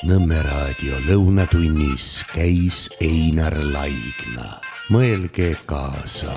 Nõmme raadio lõunatunnis käis Einar Laigna. Mõelge kaasa.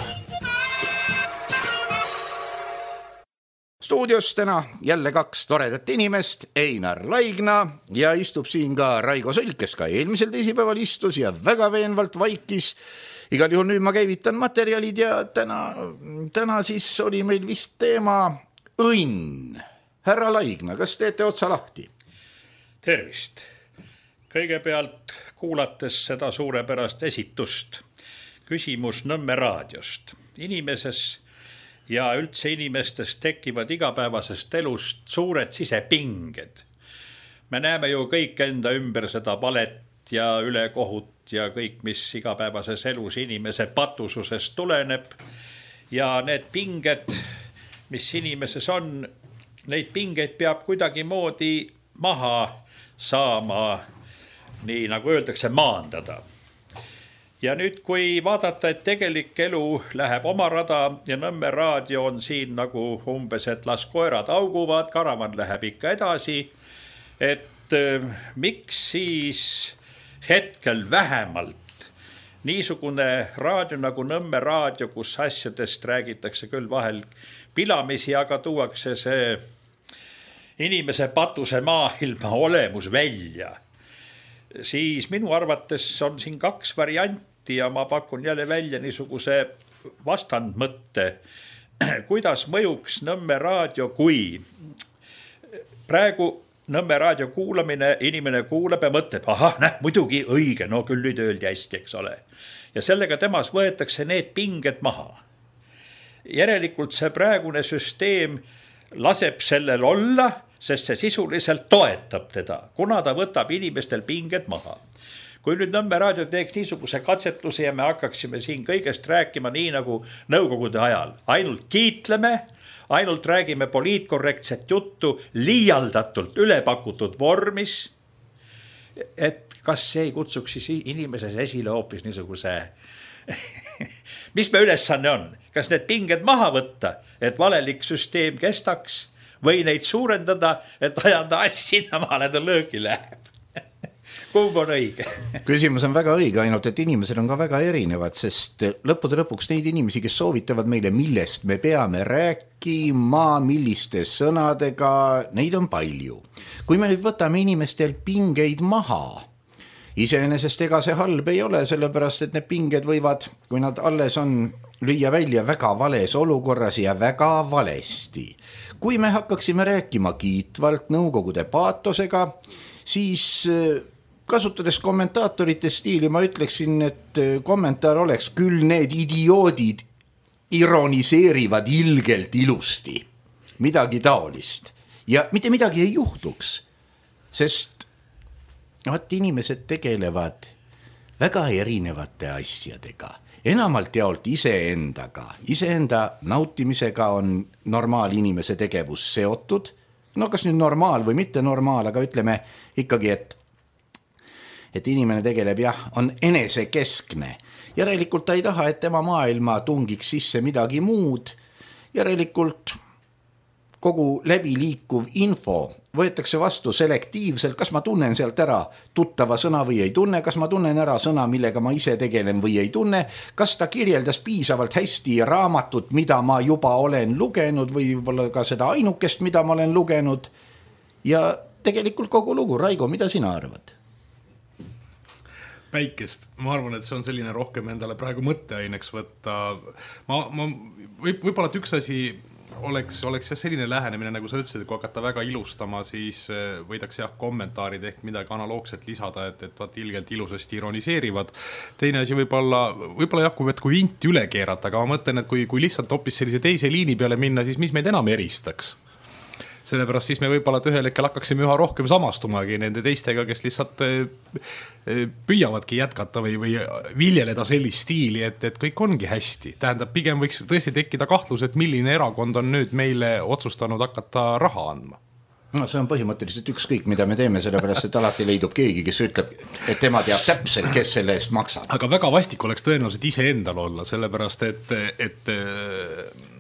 Stuudios täna jälle kaks toredat inimest, Einar Laigna ja istub siin ka Raigo Sõlk, kes ka eelmisel teisipäeval istus ja väga veenvalt vaikis. Igal juhul nüüd ma käivitan materjalid ja täna siis oli meil vist teema õnn. Härra Laigna, kas teete otsa lahti? Tervist! Kõigepealt kuulates seda suurepärast esitust, küsimus Nõmme raadiost. Inimeses ja üldse inimestes tekivad igapäevasest elust suured sisepinged. Me näeme ju kõik enda ümber seda valet ja ülekohut ja kõik, mis igapäevases elus inimese patususest tuleneb. Ja need pinged, mis inimeses on, neid pingeid peab kuidagi moodi maha saama, nii nagu öeldakse, maandada. Ja nüüd, kui vaadata, et tegelik elu läheb oma rada ja Nõmme raadio on siin nagu umbes, et las koerad auguvad, karavan läheb ikka edasi, et miks siis hetkel vähemalt niisugune raadio nagu Nõmme raadio, kus asjadest räägitakse küll vahel pilamisi, aga tuuakse see inimese patuse maailma olemus välja. Siis minu arvates on siin kaks varianti ja ma pakun jälle välja niisuguse vastandmõtte, kuidas mõjuks Nõmme raadio, kui praegu Nõmme raadio kuulamine, inimene kuulab ja mõtleb, muidugi õige, no küll nüüd öeldi hästi, eks ole. Ja sellega temas võetakse need pinged maha. Järelikult see praegune süsteem laseb sellel olla, sest see sisuliselt toetab teda, kuna ta võtab inimestel pinged maha. Kui nüüd Nõmme raadio teeks niisuguse katsetuse ja me hakkaksime siin kõigest rääkima nii nagu nõukogude ajal, ainult kiitleme, ainult räägime poliitkorrektset juttu, liialdatult ülepakutud vormis, et kas see ei kutsuks siis inimeses esile hoopis niisuguse mis me ülesanne on? Kas need pinged maha võtta, et valelik süsteem kestaks või neid suurendada, et ajada asja sinna maale ta lõõki läheb? Kumb on õige? Küsimus on väga õige, ainult et inimesed on ka väga erinevad, sest lõppude lõpuks neid inimesi, kes soovitavad meile, millest me peame rääkima, milliste sõnadega, neid on palju. Kui me nüüd võtame inimestel pingeid maha, iseenesest ega see halb ei ole, sellepärast, et need pinged võivad, kui nad alles on, lüüa välja väga vales olukorras ja väga valesti. Kui me hakkaksime rääkima kiitvalt nõukogude paatosega, siis kasutades kommentaatorite stiili ma ütleksin, et kommentaar oleks küll need idioodid ironiseerivad ilgelt ilusti. Midagi taolist. Ja mitte midagi ei juhtuks, sest inimesed tegelevad väga erinevate asjadega. Enamalt jaolt iseenda nautimisega on normaalinimese tegevus seotud. No kas nüüd normaal või mitte normaal, aga ütleme ikkagi, et inimene tegeleb on enesekeskne. Järelikult ta ei taha, et tema maailma tungiks sisse midagi muud. Järelikult kogu läbiliikuv info võetakse vastu selektiivselt, kas ma tunnen sealt ära tuttava sõna või ei tunne, kas ma tunnen ära sõna, millega ma ise tegelen või ei tunne, kas ta kirjeldas piisavalt hästi raamatut, mida ma juba olen lugenud või võib-olla ka seda ainukest, mida ma olen lugenud. Ja tegelikult kogu lugu. Raigo, mida sina arvad? Päikest. Ma arvan, et see on selline rohkem endale praegu mõtteaineks võtta. Võib-olla, et üks asi oleks selline lähenemine, nagu sa ütlesid, et kui hakata väga ilustama, siis võidaks kommentaarid ehk midagi analoogset lisada, et vaat ilgelt ilusasti ironiseerivad. Teine asi võib-olla kui vinti üle keerata, aga ma mõtlen, et kui lihtsalt hoopis sellise teise liini peale minna, siis mis meid enam eristaks? Sellepärast siis me võib-olla ühel hetkel hakkaksime üha rohkem samastumagi nende teistega, kes lihtsalt püüavadki jätkata või viljeleda sellist stiili, et kõik ongi hästi. Tähendab, pigem võiks tõesti tekkida kahtlus, et milline erakond on nüüd meile otsustanud hakata raha andma. No see on põhimõtteliselt ükskõik, mida me teeme, sellepärast, et alati leidub keegi, kes ütleb, et tema teab täpselt, kes selle eest maksab. Aga väga vastik oleks tõenäoliselt ise endal olla, sellepärast, et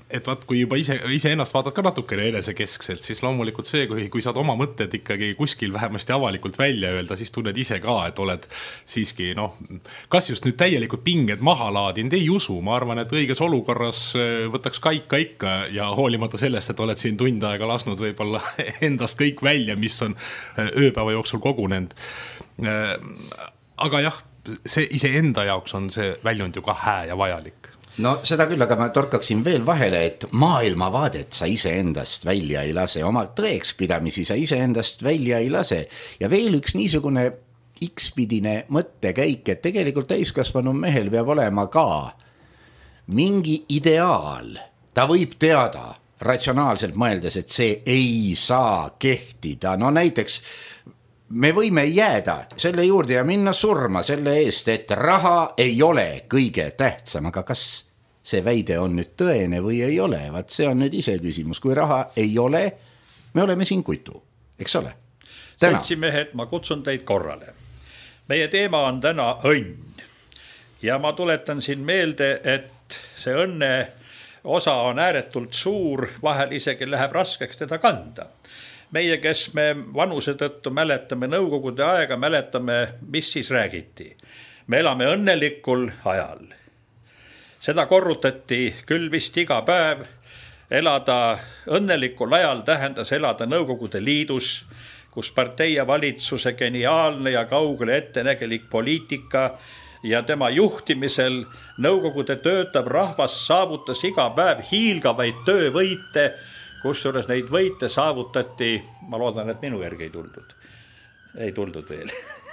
et vaat, kui juba ise ennast vaatad ka natukene enesekeskselt, siis loomulikult see, kui saad oma mõtted ikkagi kuskil vähemasti avalikult välja öelda, siis tunned ise ka, et oled siiski, kas just nüüd täielikult pinged maha laadinud, ei usu. Ma arvan, et õiges olukorras võtaks ka ikka ja hoolimata sellest, et oled siin tund aega lasnud võib-olla endast kõik välja, mis on ööpäeva jooksul kogunenud. Aga jah, see iseenda jaoks on see väljund ju ka hää ja vajalik. No seda küll, aga ma torkaksin veel vahele, et maailmavaadet sa iseendast välja ei lase, oma tõekspidamisi sa iseendast välja ei lase. Ja veel üks niisugune X-pidine mõttekäik, et tegelikult täiskasvanu mehel peab olema ka mingi ideaal. Ta võib teada ratsionaalselt mõeldes, et see ei saa kehtida. No näiteks me võime jääda selle juurde ja minna surma selle eest, et raha ei ole kõige tähtsam, aga kas see väide on nüüd tõene või ei ole? Vaat see on nüüd ise küsimus. Kui raha ei ole, me oleme siin kutu, eks ole? Seltsimehed, ma kutsun teid korrale. Meie teema on täna õnn. Ja ma tuletan siin meelde, et see õnne osa on ääretult suur, vahel isegi läheb raskeks teda kanda. Meie, kes me vanuse tõttu mäletame nõukogude aega, mäletame, mis siis räägiti. Me elame õnnelikul ajal. Seda korrutati küll vist iga päev. Elada õnnelikul ajal tähendas elada Nõukogude Liidus, kus partei ja valitsuse geniaalne ja kaugele ettenägelik poliitika ja tema juhtimisel Nõukogude töötav rahvas saavutas iga päev hiilgavaid töövõite, kusjuures neid võite saavutati, ma loodan, et minu järgi ei tuldud veel.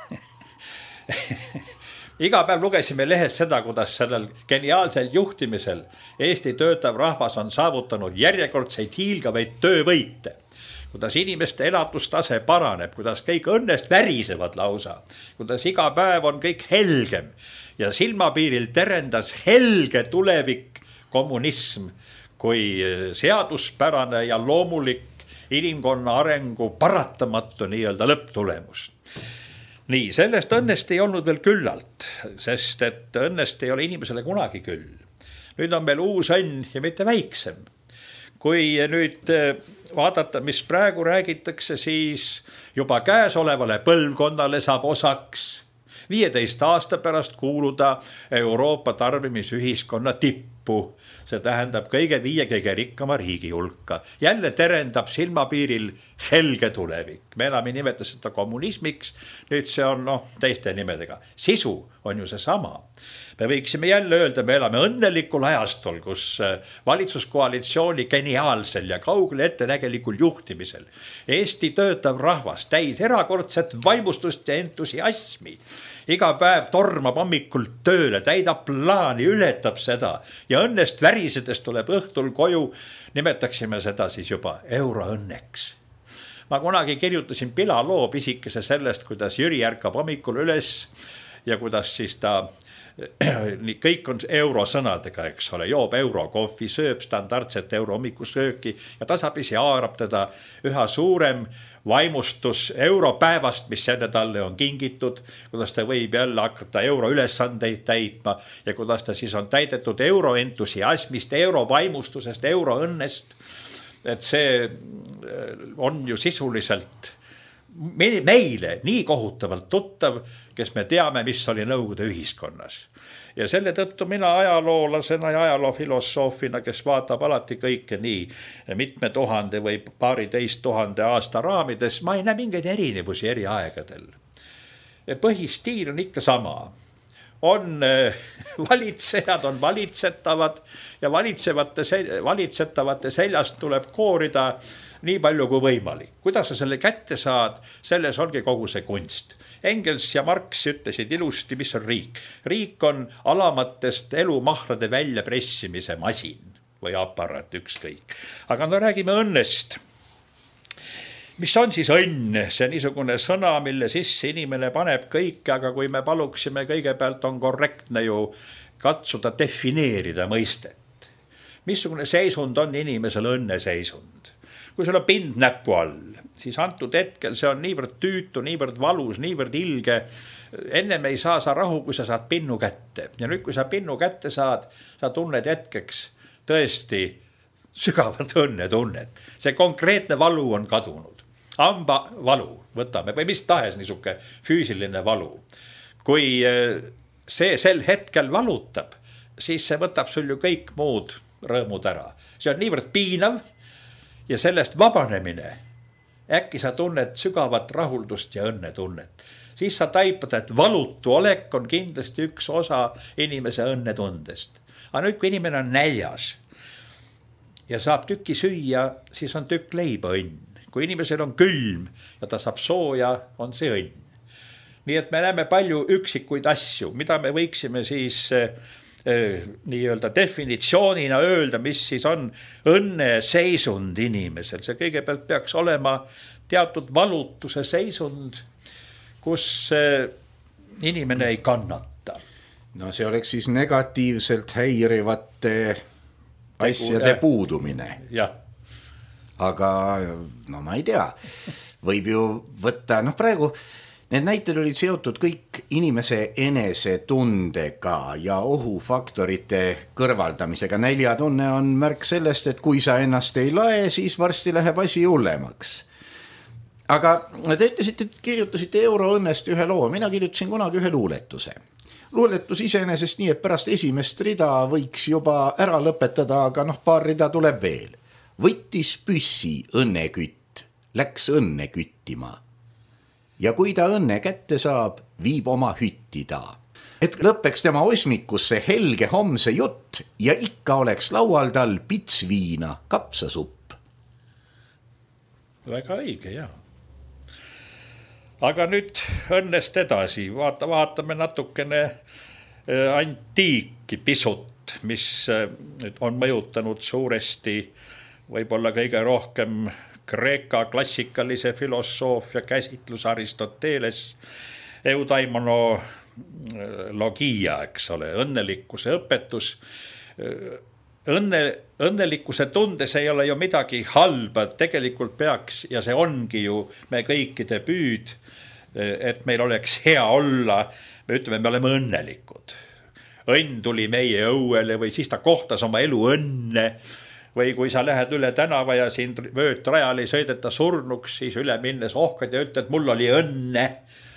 Iga päev lugesime lehes seda, kuidas sellel geniaalsel juhtimisel Eesti töötav rahvas on saavutanud järjekordseid hiilgavaid töövõite, kuidas inimeste elatustase paraneb, kuidas kõik õnnest värisevad lausa, kuidas iga päev on kõik helgem ja silmapiiril terendas helge tulevik kommunism kui seaduspärane ja loomulik inimkonna arengu paratamatu nii-öelda lõpptulemus. Nii, sellest õnnest ei olnud veel küllalt, sest et õnnest ei ole inimesele kunagi küll. Nüüd on meil uus õnn ja mitte väiksem. Kui nüüd vaadata, mis praegu räägitakse, siis juba käesolevale põlvkonnale saab osaks 15 aasta pärast kuuluda Euroopa tarbimisühiskonna tippu. See tähendab kõige rikkama riigi hulka. Jälle terendab silmapiiril helge tulevik. Me enam ei nimeta seda kommunismiks, nüüd see on teiste nimedega. Sisu on ju see sama. Me võiksime jälle öelda, me elame õnnelikul ajastul, kus valitsuskoalitsiooni geniaalsel ja kaugele ettenägelikul juhtimisel Eesti töötav rahvas täis erakordset vaimustust ja entusiasmi. Iga päev tormab hommikult tööle, täidab plaani, ületab seda ja õnnest värisedes tuleb õhtul koju, nimetaksime seda siis juba euroõnneks. Ma kunagi kirjutasin pilaloo pisikese sellest, kuidas Jüri ärkab hommikul üles ja kuidas siis ta kõik on eurosõnadega, eks ole, joob eurokohvi, sööb standardset euro hommikusööki ja tasapisi haarab teda üha suurem vaimustus europäevast, mis jälle talle on kingitud, kuidas ta võib jälle hakata euroülesandeid täitma ja kuidas ta siis on täidetud euroentusiasmist, eurovaimustusest, euroõnnest. Et see on ju sisuliselt meile nii kohutavalt tuttav, kes me teame, mis oli Nõukogude ühiskonnas. Ja selle tõttu mina ajaloolasena ja ajaloofilosoofina, kes vaatab alati kõike nii mitme tuhande või 1200 aasta raamides, ma ei näe mingeid erinevusi eri aegadel. Põhistiil on ikka sama. On valitsejad, on valitsetavad ja valitsetavate seljast tuleb koorida nii palju kui võimalik. Kuidas sa selle kätte saad, selles ongi kogu see kunst. Engels ja Marx ütlesid ilusti, mis on riik. Riik on alamatest elumahrade väljapressimise masin või aparaat, ükskõik. Aga no räägime õnnest. Mis on siis õnn? See niisugune sõna, mille sisse inimene paneb kõike, aga kui me paluksime, kõigepealt on korrektne ju katsuda defineerida mõistet. Missugune seisund on inimesel õnneseisund? Kui sul on pind näpu all, siis antud hetkel see on niivõrd tüütu, niivõrd valus, niivõrd ilge. Ennem ei saa sa rahu, kui sa saad pinnu kätte. Ja nüüd, kui sa pinnu kätte saad, sa tunned hetkeks tõesti sügavat õnnetunnet. See konkreetne valu on kadunud. Hamba valu võtame või mis tahes niisuke füüsiline valu. Kui see sel hetkel valutab, siis see võtab sul ju kõik muud rõõmud ära. See on niivõrd piinav ja sellest vabanemine. Äkki sa tunned sügavat rahuldust ja õnnetunnet. Siis sa taipad, et valutu olek on kindlasti üks osa inimese õnnetundest. Aga nüüd, kui inimene on näljas ja saab tüki süüa, siis on tükk leiba õnn. Kui inimesel on külm ja ta saab sooja, on see õnn. Nii et me näeme palju üksikuid asju, mida me võiksime siis nii-öelda definitsioonina öelda, mis siis on õnneseisund inimesel. See kõigepealt peaks olema teatud valutuse seisund, kus inimene ei kannata. No see oleks siis negatiivselt häirivate asjade puudumine. Jah. Aga no ma ei tea, võib ju võtta, praegu need näited olid seotud kõik inimese enesetundega ja ohufaktorite kõrvaldamisega. Näljatunne on märk sellest, et kui sa ennast ei lae, siis varsti läheb asi hullemaks. Aga te ütlesite, et kirjutasite euroõnnest ühe loo. Mina kirjutasin kunagi ühe luuletuse. Luuletus iseenesest nii, et pärast esimest rida võiks juba ära lõpetada, aga paar rida tuleb veel. Võttis püssi õnnekütt, läks õnne küttima. Ja kui ta õnne kätte saab, viib oma hütti ta. Et lõppeks tema osmikusse helge homse jutt ja ikka oleks laual tal pits viina, kapsasupp. Väga õige, jah. Aga nüüd õnnest edasi. Vaatame natukene antiiki pisut, mis on mõjutanud suuresti võib-olla kõige rohkem Kreeka klassikalise filosoofia käsitlus Aristoteles, eudaimonologia, eks ole, õnnelikkuse õpetus. Õnnelikkuse tundes ei ole ju midagi halba, tegelikult peaks, ja see ongi ju me kõikide püüd, et meil oleks hea olla, me ütleme, me oleme õnnelikud. Õnn tuli meie õuele või siis ta kohtas oma elu õnne. Või kui sa lähed üle tänava ja siin vöötrajal ei sõideta surnuks, siis üle minnes ohkad ja ütled, mul oli õnne.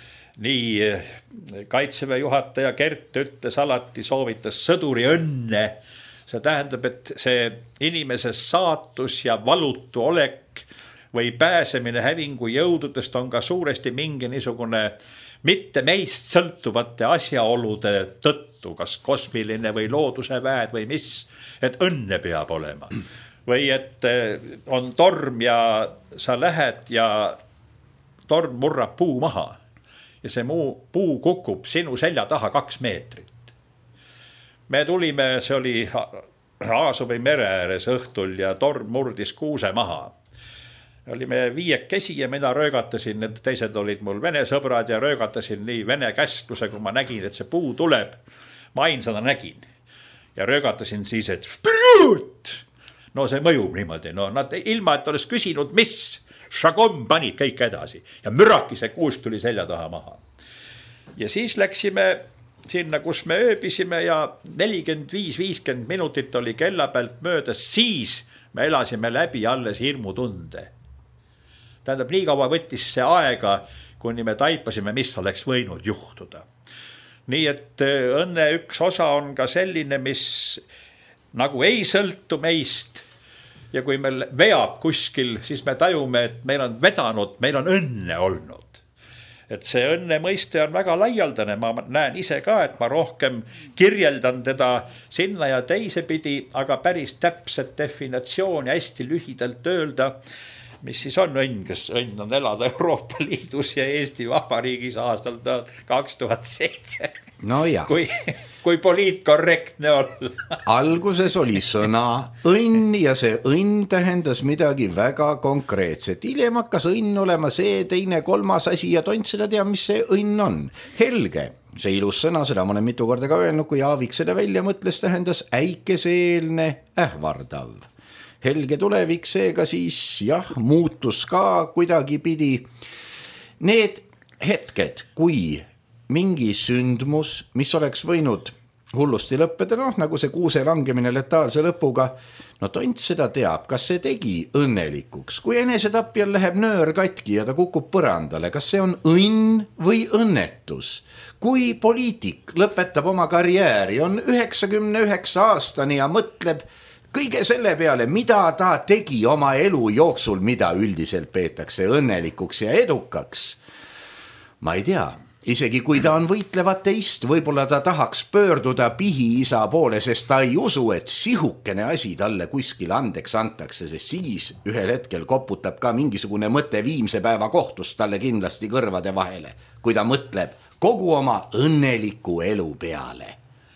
Nii Kaitseväe juhataja Kert ütles alati, soovitas sõduri õnne. See tähendab, et see inimese saatus ja valutu olek või pääsemine hävingu jõududest on ka suuresti mingi niisugune mitte meist sõltuvate asjaolude tõttu, kas kosmiline või looduse väed või mis, et õnne peab olema. Või et on torm ja sa lähed ja torm murrab puu maha ja see puu kukub sinu selja taha 2 meetrit. Me tulime, see oli Aasovi mere ääres õhtul ja torm murdis kuuse maha. Olime 5 ja mina röögatasin, need teised olid mul vene sõbrad ja röögatasin nii vene käskluse, kui ma nägin, et see puu tuleb. Ma ainsana nägin ja röögatasin siis, et sprüut! No see mõjub niimoodi, nad ilma, et oleks küsinud, mis šagom panid kõik edasi ja mürakise kuusk tuli selja taha maha. Ja siis läksime sinna, kus me ööbisime ja 45-50 minutit oli kella pealt möödas, siis me elasime läbi alles hirmutunde. Tähendab, nii kaua võttis see aega, kuni me taipasime, mis oleks võinud juhtuda. Nii et õnne üks osa on ka selline, mis nagu ei sõltu meist ja kui meil veab kuskil, siis me tajume, et meil on vedanud, meil on õnne olnud. Et see õnne mõiste on väga laialdane, ma näen ise ka, et ma rohkem kirjeldan teda sinna ja teisepidi, aga päris täpset definitsiooni hästi lühidalt öelda, mis siis on õnn, kes õnn on elada Euroopa Liidus ja Eesti Vabariigis aastal 2007. No jah. Kui poliitkorrektne olla. Alguses oli sõna õnn ja see õnn tähendas midagi väga konkreetset. Hiljem hakkas õnn olema see, teine, kolmas asi ja tont seda tea, mis see õnn on. Helge, see ilus sõna, seda ma olen mitu korda ka öelnud, kui Aavik seda välja mõtles, tähendas äikeseelne ähvardav. Helge tulevik seega siis jah, muutus ka kuidagi pidi. Need hetked, kui mingi sündmus, mis oleks võinud hullusti lõppeda, noh nagu see kuuse langemine letaalse lõpuga. No tont seda teab, kas see tegi õnnelikuks, kui enesetapjal läheb nöör katki ja ta kukub põrandale, kas see on õnn või õnnetus? Kui poliitik lõpetab oma karjääri, on 99 aastani ja mõtleb kõige selle peale, mida ta tegi oma elu jooksul, mida üldiselt peetakse õnnelikuks ja edukaks. Ma ei tea, isegi kui ta on võitlev ateist, võib-olla ta tahaks pöörduda pihiisa poole, sest ta ei usu, et sihukene asi talle kuskil andeks antakse, sest siis ühel hetkel koputab ka mingisugune mõte viimse päeva kohtust talle kindlasti kõrvade vahele, kui ta mõtleb kogu oma õnneliku elu peale.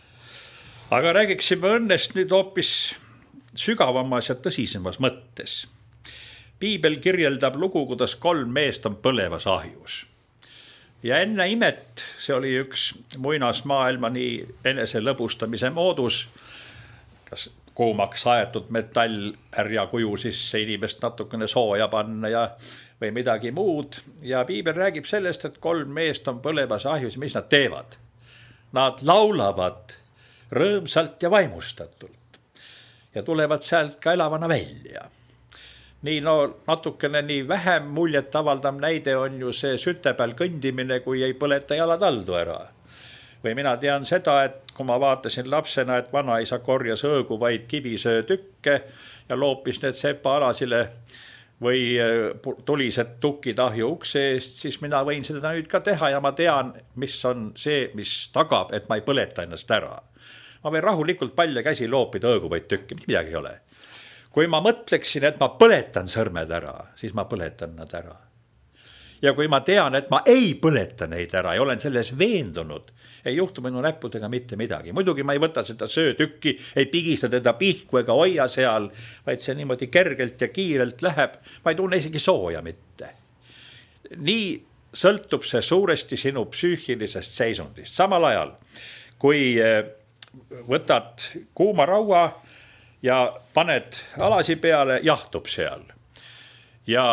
Aga räägiksime õnnest nüüd hoopis sügavamas ja tõsisemas mõttes. Piibel kirjeldab lugu, kuidas 3 meest on põlevas ahjus. Ja enne imet, see oli üks muinasmaailma nii enese lõbustamise moodus, kas kuumaks aetud metall härja kuju sisse inimest natukene sooja panna ja või midagi muud. Ja Piibel räägib sellest, et 3 meest on põlevas ahjus ja mis nad teevad? Nad laulavad rõõmsalt ja vaimustatult ja tulevad sealt ka elavana välja. Nii natukene nii vähem muljet avaldav näide on ju see süte peal kõndimine, kui ei põleta jalad aldu ära. Või mina tean seda, et kui ma vaatasin lapsena, et vanaisa korjas õõgu vaid kivisöötükke ja loopis need sepa alasile või tulised tukid ahju ukse eest, siis mina võin seda nüüd ka teha ja ma tean, mis on see, mis tagab, et ma ei põleta ennast ära. Ma võin rahulikult palja käsi loopida õõgu vaid tükki, midagi ei ole. Kui ma mõtleksin, et ma põletan sõrmed ära, siis ma põletan nad ära. Ja kui ma tean, et ma ei põleta neid ära ja olen selles veendunud, ei juhtu minu näppudega mitte midagi. Muidugi ma ei võta seda söötükki, ei pigista teda pihku ega hoia seal, vaid see niimoodi kergelt ja kiirelt läheb, ma ei tunne isegi sooja mitte. Nii sõltub see suuresti sinu psüühilisest seisundist. Samal ajal, kui võtad kuuma raua ja paned alasi peale, jahtub seal. Ja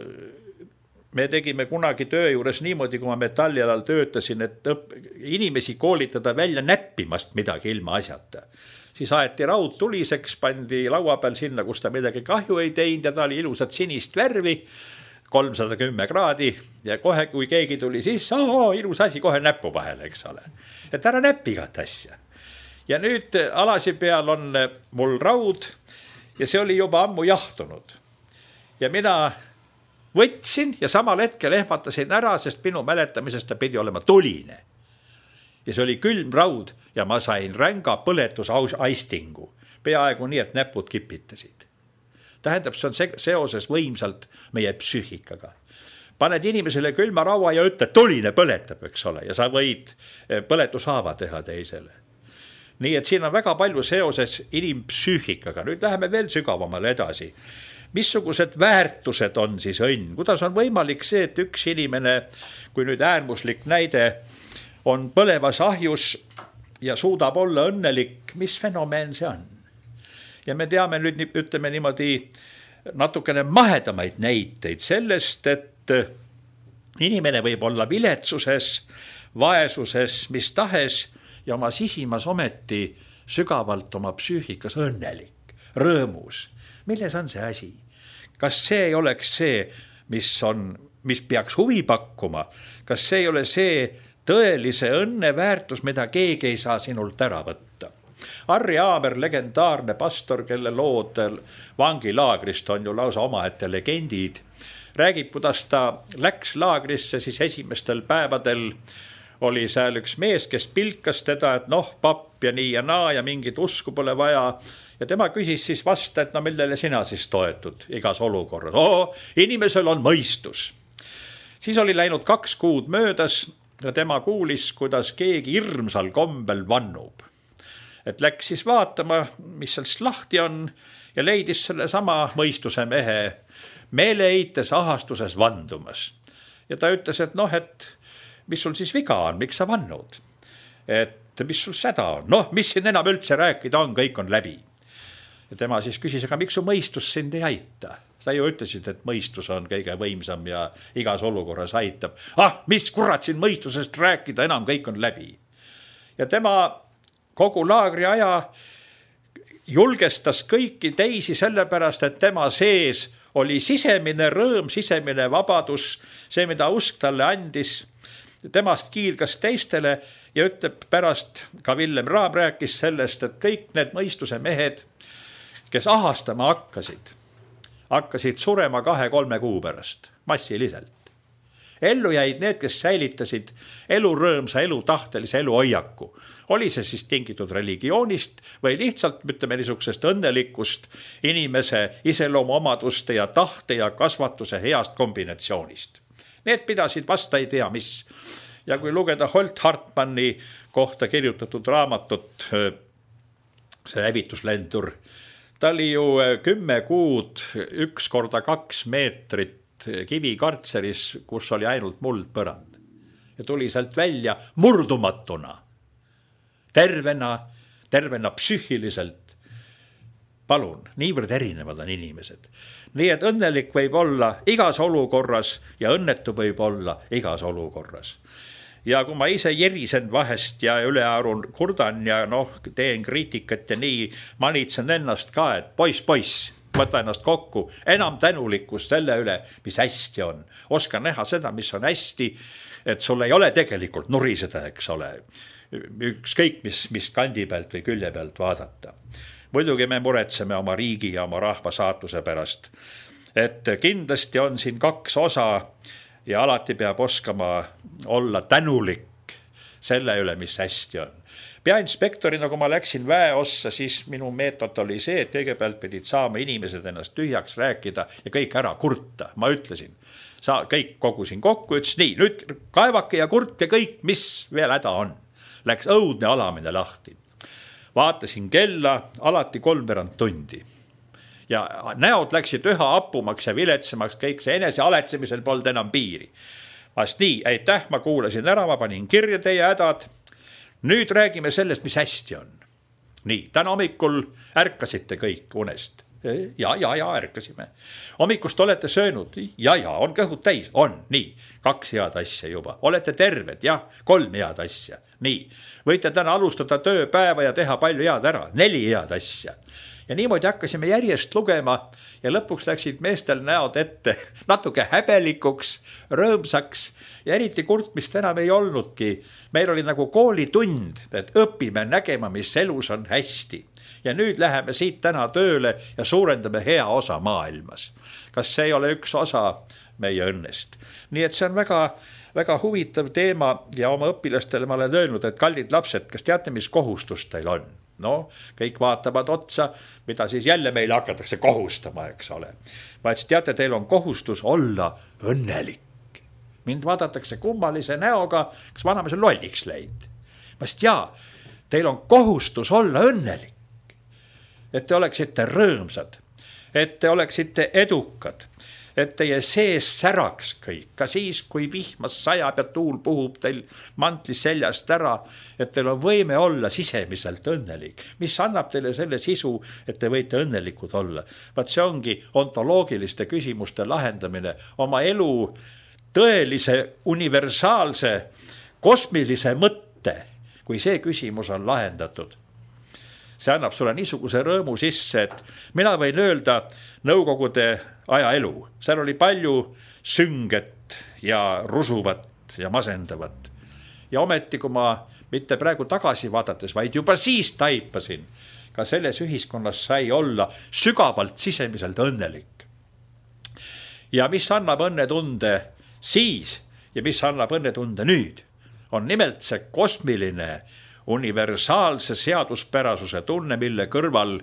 me tegime kunagi töö juures niimoodi, kui ma metallialal töötasin, et inimesi koolitada välja näppimast midagi ilma asjata. Siis aeti raud tuliseks, pandi laua peal sinna, kus ta midagi kahju ei teinud ja ta oli ilusat sinist värvi, 310 kraadi ja kohe, kui keegi tuli sisse, ilus asi kohe näpu vahele, eks ole. Et ära näppi igat asja. Ja nüüd alasi peal on mul raud ja see oli juba ammu jahtunud. Ja mina võtsin ja samal hetkel ehmatasin ära, sest minu mäletamisest ta pidi olema tuline. Ja see oli külm raud ja ma sain ränga põletusaistingu. Peaaegu nii, et näpud kipitasid. Tähendab, see on seoses võimsalt meie psüühikaga. Paned inimesele külma raua ja ütle, tuline põletab, eks ole, ja sa võid põletushaava teha teisele. Nii et siin on väga palju seoses inimpsüühikaga. Nüüd läheme veel sügavamale edasi. Missugused väärtused on siis õnn? Kuidas on võimalik see, et üks inimene, kui nüüd äärmuslik näide, on põlevas ahjus ja suudab olla õnnelik? Mis fenomeen see on? Ja me teame nüüd, ütleme niimoodi, natukene mahedamaid näiteid sellest, et inimene võib olla viletsuses, vaesuses, mis tahes, ja oma sisimas ometi sügavalt oma psüühikas õnnelik, rõõmus. Milles on see asi? Kas see ei oleks see, mis peaks huvi pakkuma? Kas see ei ole see tõelise õnne väärtus, mida keegi ei saa sinult ära võtta? Harri Aamer, legendaarne pastor, kelle lood vangilaagrist on ju lausa omaette legendid, räägib, kuidas ta läks laagrisse, siis esimestel päevadel oli seal üks mees, kes pilkas teda, et papp ja nii ja naa ja mingit usku pole vaja. Ja tema küsis siis vasta, et millele sina siis toetud igas olukorras. Inimesel on mõistus. Siis oli läinud 2 kuud möödas ja tema kuulis, kuidas keegi hirmsal kombel vannub. Et läks siis vaatama, mis seal lahti on ja leidis selle sama mõistuse mehe meeleites ahastuses vandumas. Ja ta ütles, et mis sul siis viga on, miks sa vannud? Et mis sul säda on? Mis siin enam üldse rääkida on, kõik on läbi. Ja tema siis küsis, aga miks su mõistus sind ei aita? Sa ju ütlesid, et mõistus on kõige võimsam ja igas olukorras aitab. Mis kurat siin mõistusest rääkida, enam kõik on läbi. Ja tema kogu laagri aja julgestas kõiki teisi sellepärast, et tema sees oli sisemine rõõm, sisemine vabadus, see, mida usk talle andis. Temast kiirgas teistele ja ütleb pärast, ka Villem Raam rääkis sellest, et kõik need mõistuse mehed, kes ahastama hakkasid surema 2-3 kuu pärast, massiliselt. Ellu jäid need, kes säilitasid elurõõmsa, elutahtelise eluhoiaku. Oli see siis tingitud religioonist või lihtsalt, ütleme niisugusest õnnelikust inimese iseloomuomaduste ja tahte ja kasvatuse heast kombinatsioonist. Need pidasid vasta ei tea mis. Ja kui lugeda Holt Hartmanni kohta kirjutatud raamatut, see hävituslendur, ta oli ju 10 kuud 1x2 meetrit kivikartseris, kus oli ainult muldpõrand. Ja tuli sealt välja murdumatuna, tervena psüühiliselt. Palun, niivõrd erinevad on inimesed. Nii et õnnelik võib olla igas olukorras ja õnnetu võib olla igas olukorras. Ja kui ma ise jerisen vahest ja ülearun kurdan ja teen kriitikat ja nii manitsen ennast ka, et poiss, võta ennast kokku, enam tänulikkust selle üle, mis hästi on. Oska näha seda, mis on hästi, et sul ei ole tegelikult nuriseda, eks ole. Ükskõik, mis kandi pealt või külje pealt vaadata. Muidugi me muretseme oma riigi ja oma rahva saatuse pärast. Et kindlasti on siin 2 osa ja alati peab oskama olla tänulik selle üle, mis hästi on. Peainspektorina, kui ma läksin väeossa, siis minu meetod oli see, et kõigepealt pidid saama inimesed ennast tühjaks rääkida ja kõik ära kurta. Ma ütlesin, kõik kogusin kokku, ütles nii, nüüd kaevake ja kurtke kõik, mis veel häda on. Läks õudne alamine lahti. Vaatasin kella alati 3/4 tundi. Ja näod läksid üha appumaks ja viletsemaks, kõik see enese aletsemisel polnud enam piiri. Vast nii, aitäh, ma kuulasin ära, ma panin kirja teie hädad. Nüüd räägime sellest, mis hästi on. Nii, täna hommikul ärkasite kõik unest. Ja, ärkasime. Hommikust olete söönud? Ja, on kõhud täis? On, nii, 2 head asja juba. Olete terved? Jah, 3 head asja. Nii, võite täna alustada tööpäeva ja teha palju head ära. 4 head asja. Ja niimoodi hakkasime järjest lugema ja lõpuks läksid meestel näod ette natuke häbelikuks, rõõmsaks ja eriti kurtmist enam ei olnudki. Meil oli nagu koolitund, et õpime nägema, mis elus on hästi. Ja nüüd läheme siit täna tööle ja suurendame hea osa maailmas. Kas see ei ole üks osa meie õnnest? Nii et see on väga huvitav teema ja oma õpilastele ma olen öelnud, et kallid lapsed, kas teate, mis kohustus teil on? Kõik vaatavad otsa, mida siis jälle meile hakatakse kohustama, eks ole. Ma ütlesin, teate, teil on kohustus olla õnnelik. Mind vaadatakse kummalise näoga, kas vanamees on lolliks läinud. Ma ütlesin, jaa, teil on kohustus olla õnnelik. Et te oleksite rõõmsad, et te oleksite edukad, et teie sees säraks kõik, ka siis, kui vihmas sajab ja tuul puhub teil mantli seljast ära, et teil on võime olla sisemiselt õnnelik. Mis annab teile selle sisu, et te võite õnnelikud olla? Vaat see ongi ontoloogiliste küsimuste lahendamine, oma elu tõelise, universaalse, kosmilise mõtte, kui see küsimus on lahendatud. See annab sulle niisuguse rõõmu sisse, et mina võin öelda nõukogude aja elu. Seal oli palju sünget ja rusuvat ja masendavat. Ja ometi, kui ma mitte praegu tagasi vaadates, vaid juba siis taipasin, ka selles ühiskonnas sai olla sügavalt sisemiselt õnnelik. Ja mis annab õnnetunde siis ja mis annab õnnetunde nüüd, on nimelt see kosmiline universaalse seaduspärasuse tunne, mille kõrval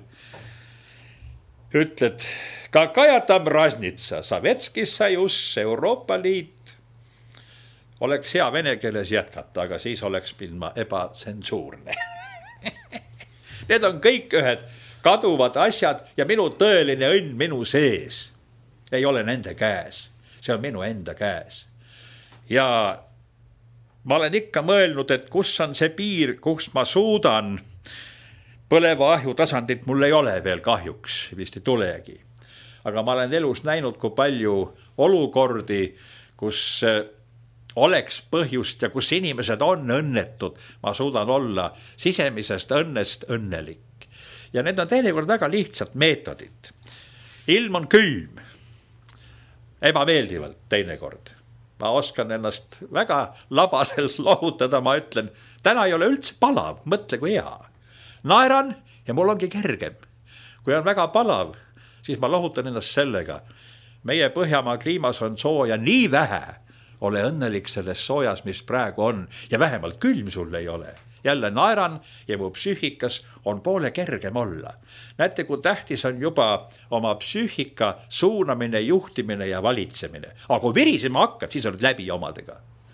ütled, Kakaya tam Raznitsa, Sovetski Sajus, Euroopa Liit. Oleks hea vene keeles jätkata, aga siis oleks ilma ebatsensuurne. Need on kõik ühed kaduvad asjad ja minu tõeline õnn minu sees ei ole nende käes. See on minu enda käes. Ja ma olen ikka mõelnud, et kus on see piir, kus ma suudan põleva ahju tasandit, mul ei ole veel kahjuks, vist ei tulegi. Aga ma olen elus näinud, kui palju olukordi, kus oleks põhjust ja kus inimesed on õnnetud, ma suudan olla sisemisest õnnest õnnelik. Ja need on teinekord väga lihtsad meetodid. Ilm on külm, ebameeldivalt teinekord. Ma oskan ennast väga labaselt lohutada, ma ütlen, täna ei ole üldse palav, mõtle kui hea. Naeran ja mul ongi kergem. Kui on väga palav, siis ma lohutan ennast sellega. Meie Põhjamaa kliimas on sooja nii vähe, ole õnnelik selles soojas, mis praegu on, ja vähemalt külm sul ei ole. Jälle naeran ja mu psüühikas on poole kergem olla. Näete, kui tähtis on juba oma psüühika suunamine, juhtimine ja valitsemine. Aga kui virisema hakkad, siis oled läbi omadega.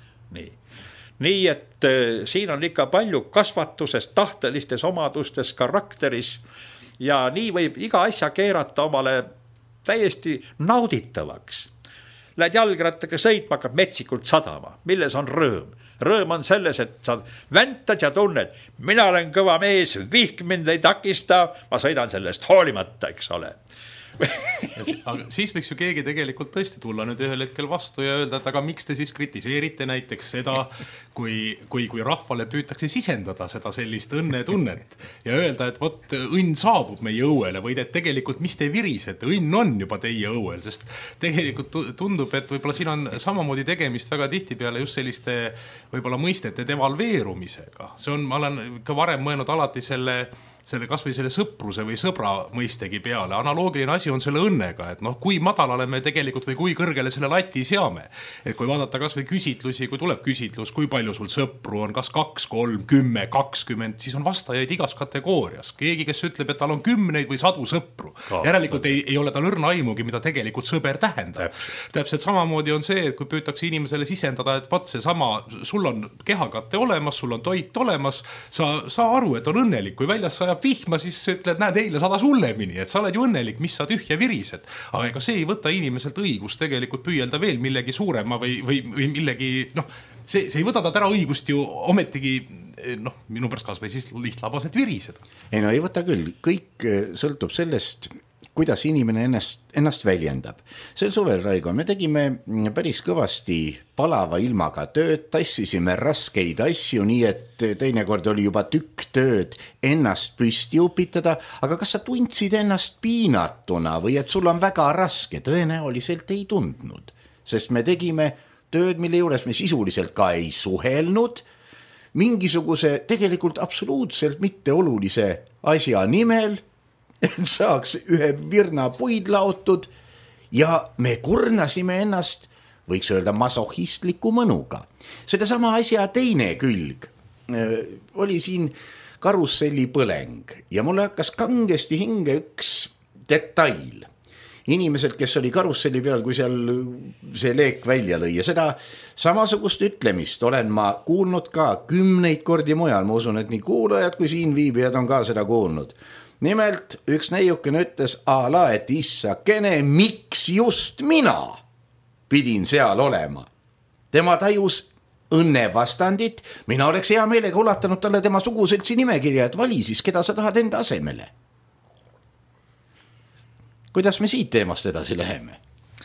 Nii, et siin on ikka palju kasvatusest, tahtelistes omadustes, karakteris ja nii võib iga asja keerata omale täiesti nauditavaks. Lähed jalgrattaga sõitma, hakkab metsikult sadama, milles on rõõm. Rõõm on selles, et sa väntad ja tunned, mina olen kõva mees, vihk mind ei takista, ma sõidan sellest hoolimata, eks ole. Aga siis võiks ju keegi tegelikult tõesti tulla nüüd ühel hetkel vastu ja öelda, et aga miks te siis kritiseerite näiteks seda, kui rahvale püütakse sisendada seda sellist õnnetunnet ja öelda, et vot õnn saabub meie õuele või et tegelikult mis te virisete, õnn on juba teie õuel, sest tegelikult tundub, et võib-olla siin on samamoodi tegemist väga tihtipeale just selliste võib-olla mõistete devalveerumisega. See on, ma olen ka varem mõelnud alati selle kasvõi selle sõpruse või sõbra mõistegi peale. Analoogiline asi on selle õnnega, et kui madalale me tegelikult või kui kõrgele selle lati seame. Et kui vaadata kasvõi küsitlusi, kui tuleb küsitlus, kui palju sul sõpru on, kas 2, 3, 10, 20, siis on vastajaid igas kategoorias. Keegi, kes ütleb, et tal on 10 või 100 sõpru. Järelikult ei ole tal õrna aimugi, mida tegelikult sõber tähendab. Täpselt samamoodi on see, et kui püütakse inimesele sisendada, et vaat see sama, sul on kehakatte olemas, sul on toit olemas, sa aru, et on õnnelik, kui väljas sa vihma, siis ütled, näed, eile sadas hullemini, et sa oled ju õnnelik, mis sa tühja virised. Aga ega see ei võta inimeselt õigust tegelikult püüelda veel millegi suurema või millegi, see ei võta ta ära õigust ju ometigi, minu pärast kas või siis lihtlabaselt viriseda. Ei võta küll, kõik sõltub sellest, kuidas inimene ennast väljendab. Sel suvel, Raigo, me tegime päris kõvasti palava ilmaga tööd, tassisime raskeid asju, nii et teinekord oli juba tükk tööd ennast püsti upitada, aga kas sa tundsid ennast piinatuna või et sul on väga raske? Tõenäoliselt ei tundnud, sest me tegime tööd, mille juures me sisuliselt ka ei suhelnud, mingisuguse tegelikult absoluutselt mitteolulise asja nimel, et saaks ühe virna puid laotud ja me kurnasime ennast, võiks öelda, masohistliku mõnuga. Selle sama asja teine külg oli siin karusselli põleng ja mulle hakkas kangesti hinge üks detail. Inimesed, kes oli karusselli peal, kui seal see leek välja lõi ja seda samasugust ütlemist olen ma kuulnud ka 10 kordi mujal. Ma usun, et nii kuulajad kui siin viibijad on ka seda kuulnud. Nimelt üks neiukene ütles ala, et issakene, miks just mina pidin seal olema. Tema tajus õnnevastandit, mina oleks hea meelega ulatanud talle tema suguseltsi nimekirja, et vali siis, keda sa tahad enda asemele. Kuidas me siit teemast edasi läheme?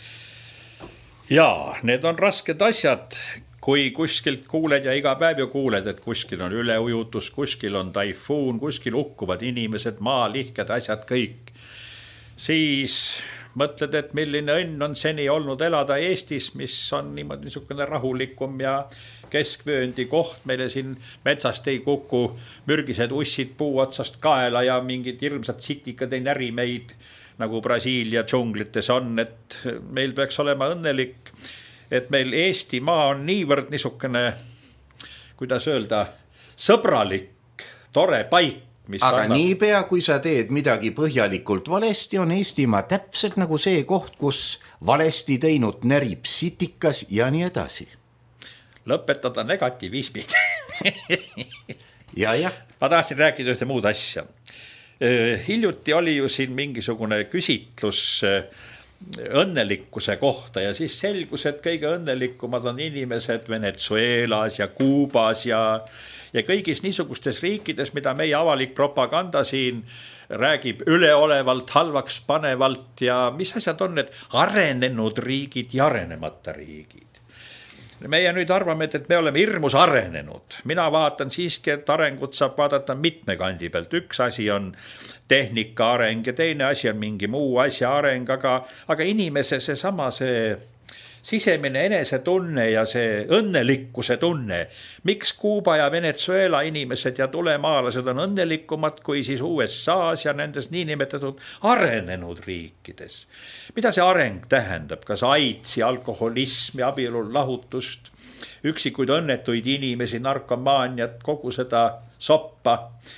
Jaa, need on rasked asjad. Kui kuskilt kuuled ja iga päev ju kuuled, et kuskil on üleujutus, kuskil on taifuun, kuskil hukkuvad inimesed, maalihked asjad kõik, siis mõtled, et milline õnn on seni olnud elada Eestis, mis on niisugune rahulikum ja keskvööndi koht. Meile siin metsast ei kuku mürgised ussid puu otsast kaela ja mingid hirmsad sitikad ei näri meid, nagu Brasiilia džunglites on, et meil peaks olema õnnelik, et meil Eestimaa on niivõrd niisugune, kuidas öelda, sõbralik, tore paik. Aga niipea, kui sa teed midagi põhjalikult valesti, on Eestimaa täpselt nagu see koht, kus valesti teinud närib sitikas ja nii edasi. Lõpetada negatiivismid. ja. Ma tahtsin rääkida ühte muud asja. Hiljuti oli ju siin mingisugune küsitlus õnnelikkuse kohta ja siis selgus, et kõige õnnelikumad on inimesed Venezuelas ja Kuubas ja kõigis niisugustes riikides, mida meie avalik propaganda siin räägib üleolevalt, halvaks panevalt ja mis asjad on need arenenud riigid ja arenemata riigid. meie nüüd arvame, et me oleme hirmus arenenud. Mina vaatan siiski, et arengut saab vaadata mitme kandi pealt. Üks asi on tehnika areng ja teine asi on mingi muu asja areng, aga inimese see sisemine enesetunne ja see õnnelikkuse tunne. Miks Kuuba ja Venezuela inimesed ja tulemaalased on õnnelikumad kui siis USAs ja nendes niinimetatud arenenud riikides? Mida see areng tähendab? Kas AIDSi, alkoholismi, abielul lahutust, üksikuid õnnetuid inimesi, narkomaaniat, kogu seda soppa?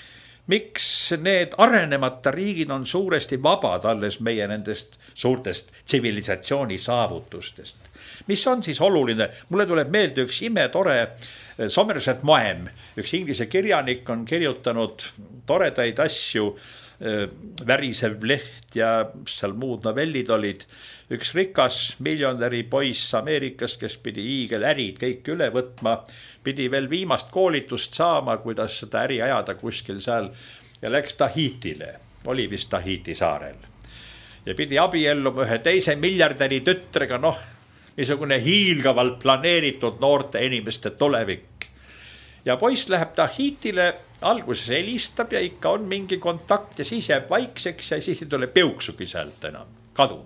Miks need arenemata riigid on suuresti vabad alles meie nendest suurtest tsivilisatsiooni saavutustest? Mis on siis oluline? Mulle tuleb meelde üks imetore Somerset Maugham, üks inglise kirjanik on kirjutanud toredaid asju, Värisev leht ja seal muud novellid olid. Üks rikas miljonäri poiss Ameerikast, kes pidi hiigelärid kõik üle võtma, pidi veel viimast koolitust saama, kuidas seda äri ajada kuskil seal ja läks Tahitile, oli vist Tahiti saarel. Ja pidi abielluma ühe teise miljardäri tütrega, niisugune hiilgavalt planeeritud noorte inimeste tulevik. Ja poiss läheb Tahitile, alguses helistab ja ikka on mingi kontakt ja siis jääb vaikseks ja siis ei tule peuksugi sealt enam, kadunud.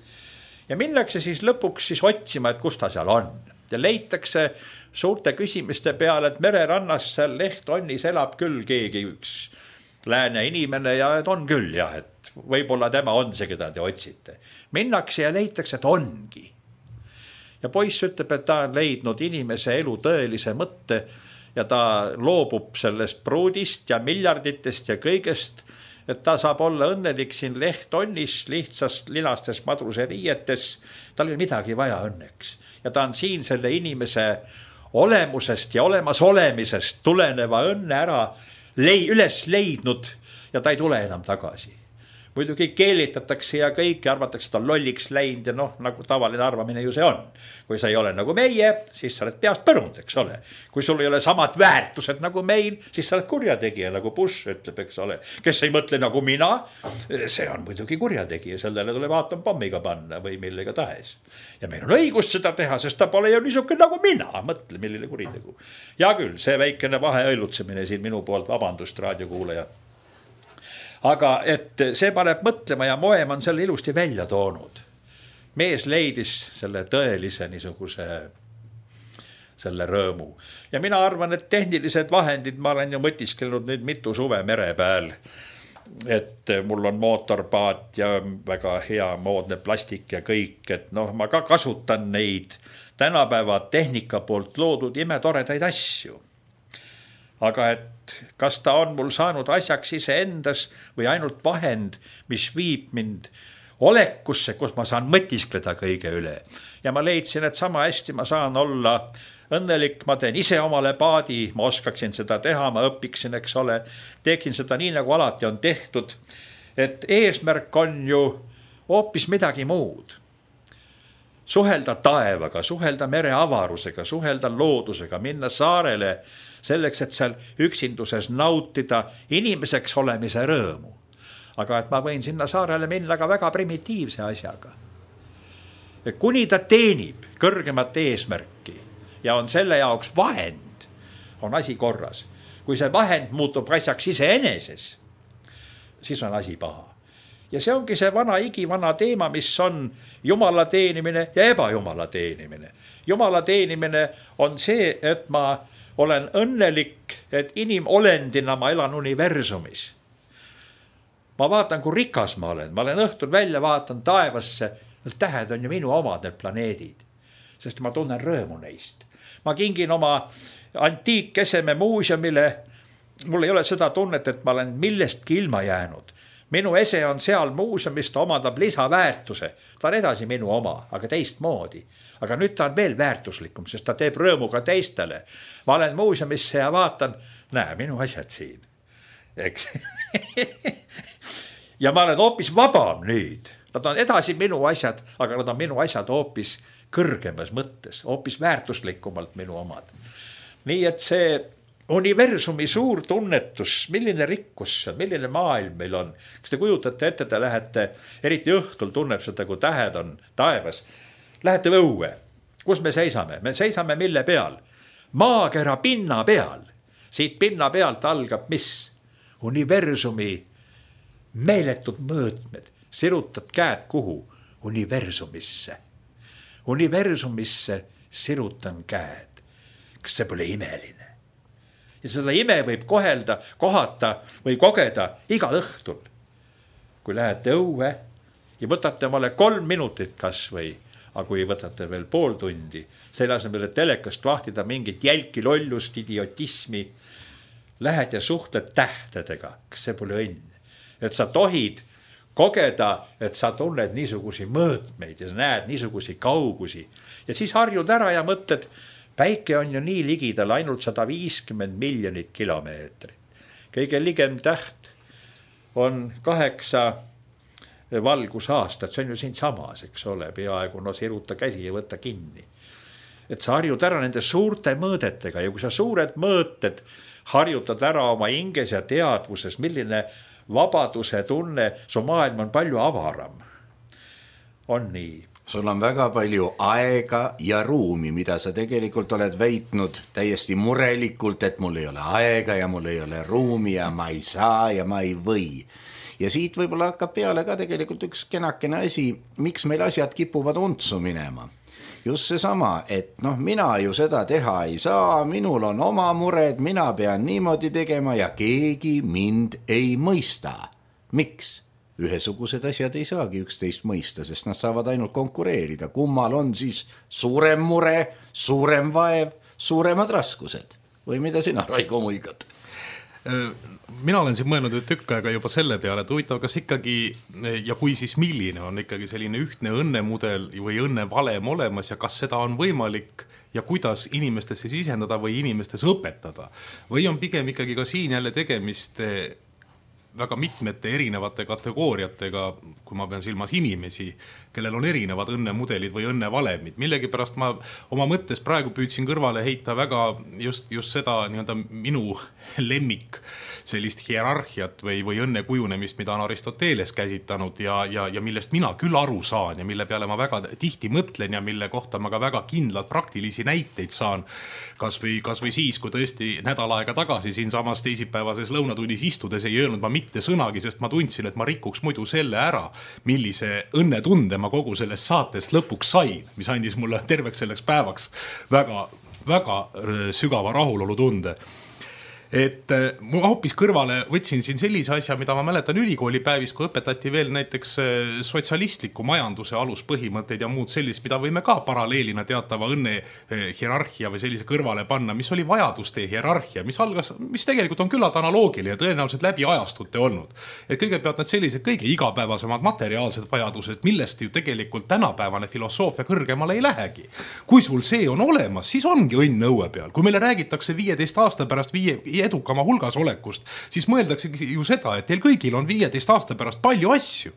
Ja minnakse siis lõpuks otsima, et kus ta seal on. Ja leitakse suurte küsimiste peale, et mererannas seal Lehtonnis elab küll keegi üks lääne inimene ja et on küll jah, et võib-olla tema on see, keda te otsite. Minnakse ja leitakse, et ongi. Ja poiss ütleb, et ta on leidnud inimese elu tõelise mõtte ja ta loobub sellest pruudist ja miljarditest ja kõigest, et ta saab olla õnnelik siin Lehtonnis lihtsast linastes madruse riietes. Tal ei ole midagi vaja õnneks. Ja ta on siin selle inimese olemusest ja olemasolemisest tuleneva õnne ära üles leidnud ja ta ei tule enam tagasi. Muidugi keelitatakse ja kõik ja arvatakse, et ta lolliks läinud ja nagu tavaline arvamine ju see on. Kui sa ei ole nagu meie, siis sa oled peast põrunud, eks ole. Kui sul ei ole samad väärtused nagu meil, siis sa oled kurjategija, nagu Bush ütleb, eks ole. Kes ei mõtle nagu mina, see on muidugi kurjategija, sellele tuleb aatomipommiga panna või millega tahes. Ja meil on õigus seda teha, sest ta pole ju niisugune nagu mina, mõtle, milline kuritegu. Ja küll, see väikene vaheõilutsemine siin minu poolt, vabandust raadiokuulaja. Aga et see paneb mõtlema ja Maugham on selle ilusti välja toonud. Mees leidis selle tõelise niisuguse selle rõõmu. Ja mina arvan, et tehnilised vahendid, ma olen ju mõtisklenud nüüd mitu suve mere peal, et mul on mootorpaat ja väga hea moodne plastik ja kõik, et ma ka kasutan neid tänapäeva tehnika poolt loodud imetoredaid asju. Aga et kas ta on mul saanud asjaks iseendas või ainult vahend, mis viib mind olekusse, kus ma saan mõtiskleda kõige üle. Ja ma leidsin, et sama hästi ma saan olla õnnelik, ma teen ise omale paadi, ma oskaksin seda teha, ma õpiksin, eks ole, teeksin seda nii, nagu alati on tehtud. Et eesmärk on ju hoopis midagi muud. Suhelda taevaga, suhelda mere avarusega, suhelda loodusega, minna saarele selleks, et seal üksinduses nautida inimeseks olemise rõõmu. Aga et ma võin sinna saarele minna ka väga primitiivse asjaga. Kuni ta teenib kõrgemat eesmärki ja on selle jaoks vahend, on asi korras. Kui see vahend muutub asjaks iseeneses, siis on asi paha. Ja see ongi see igivana teema, mis on Jumala teenimine ja ebajumala teenimine. Jumala teenimine on see, et ma olen õnnelik, et inimolendina ma elan universumis. Ma vaatan, kui rikas ma olen õhtul välja, vaatan taevasse, need tähed on ju minu omad, need planeedid, sest ma tunnen rõõmu neist. Ma kingin oma antiikkeseme muuseumile, mul ei ole seda tunnet, et ma olen millestki ilma jäänud. Minu ese on seal muuseumis, ta omandab lisaväärtuse. Ta on edasi minu oma, aga teistmoodi. Aga nüüd ta on veel väärtuslikum, sest ta teeb rõõmu ka teistele. Ma olen muuseumisse ja vaatan, näe, minu asjad siin. Eks? Ja ma olen hoopis vabam nüüd. Nad on edasi minu asjad, aga nad on minu asjad hoopis kõrgemas mõttes, hoopis väärtuslikumalt minu omad. Nii et see universumi suur tunnetus, milline rikkus, milline maailm meil on. Kas te kujutate ette, te lähete, eriti õhtul tunneb seda, kui tähed on taevas. Lähete õue, kus me seisame? Me seisame mille peal? Maakera pinna peal. Siit pinna pealt algab mis? Universumi meeletud mõõtmed. Sirutad käed kuhu? Universumisse. Universumisse sirutan käed. Kas see pole imeline? Ja seda ime võib kohata või kogeda igal õhtul. Kui lähete õue ja võtate omale 3 minutit kas või, aga kui võtate veel pool tundi, selle asemel, et telekast vahtida mingit jälki lollust, idiotismi, lähed ja suhtled tähtedega. Kas see pole õnn? Et sa tohid kogeda, et sa tunned niisugusi mõõtmeid ja näed niisugusi kaugusi. Ja siis harjud ära ja mõtled, päike on ju nii ligidal, ainult 150 miljonit kilomeetrit. Kõige ligem täht on 8 valgusaastat, see on ju siin samas, eks ole, peaaegu siruta käsi ja võtta kinni. Et sa harjud ära nende suurte mõõdetega ja kui sa suured mõõted harjutad ära oma hinges ja teadvuses, milline vabaduse tunne, su maailm on palju avaram. On nii. Sul on väga palju aega ja ruumi, mida sa tegelikult oled väitnud täiesti murelikult, et mul ei ole aega ja mul ei ole ruumi ja ma ei saa ja ma ei või. Ja siit võib-olla hakkab peale ka tegelikult üks kenakene asi, miks meil asjad kipuvad untsu minema. Just seesama, et mina ju seda teha ei saa, minul on oma mured, mina pean niimoodi tegema ja keegi mind ei mõista. Miks? Ühesugused asjad ei saagi üksteist mõista, sest nad saavad ainult konkureerida. Kummal on siis suurem mure, suurem vaev, suuremad raskused? Või mida sina, Raigo, muigad? Mina olen siin mõelnud tükk aega juba selle peale, et huvitav, kas ikkagi ja kui siis milline on ikkagi selline ühtne õnnemudel või õnnevalem olemas ja kas seda on võimalik ja kuidas inimestesse sisendada või inimestes õpetada. Või on pigem ikkagi ka siin jälle tegemist väga mitmete erinevate kategooriatega, kui ma pean silmas inimesi, kellel on erinevad õnnemudelid või õnnevalemid. Millegipärast ma oma mõttes praegu püüdsin kõrvale heita väga just seda nii-öelda minu lemmik sellist hierarhiat või õnne kujunemist, mida on Aristoteles käsitanud ja millest mina küll aru saan ja mille peale ma väga tihti mõtlen ja mille kohta ma ka väga kindlalt praktilisi näiteid saan. Kas või siis, kui tõesti nädal aega tagasi siin samas teisipäevases lõunatunnis istudes ei öelnud ma mitte sõnagi, sest ma tundsin, et ma rikuks muidu selle ära, millise õnnetunde ma kogu sellest saatest lõpuks sain, mis andis mulle terveks selleks päevaks väga, väga sügava rahulolu tunde. Et ma hoopis kõrvale võtsin siin sellise asja, mida ma mäletan ülikoolipäevis, kui õpetati veel näiteks sotsialistliku majanduse aluspõhimõtteid ja muud sellist, mida võime ka paralleelina teatava õnne hierarhia või sellise kõrvale panna, mis oli vajaduste hierarhia, mis tegelikult on küllalt analoogiline ja tõenäoliselt läbi ajastute olnud. Et kõigepealt need sellised kõige igapäevasemad materiaalsed vajadused, millest ju tegelikult tänapäevane filosoofia kõrgemale ei lähegi. Kui sul see on olemas, siis ongi õnn õue peal. Kui meile räägitakse 15 aasta pärast edukama hulgas olekust, siis mõeldakse ju seda, et teil kõigil on 15 aasta pärast palju asju.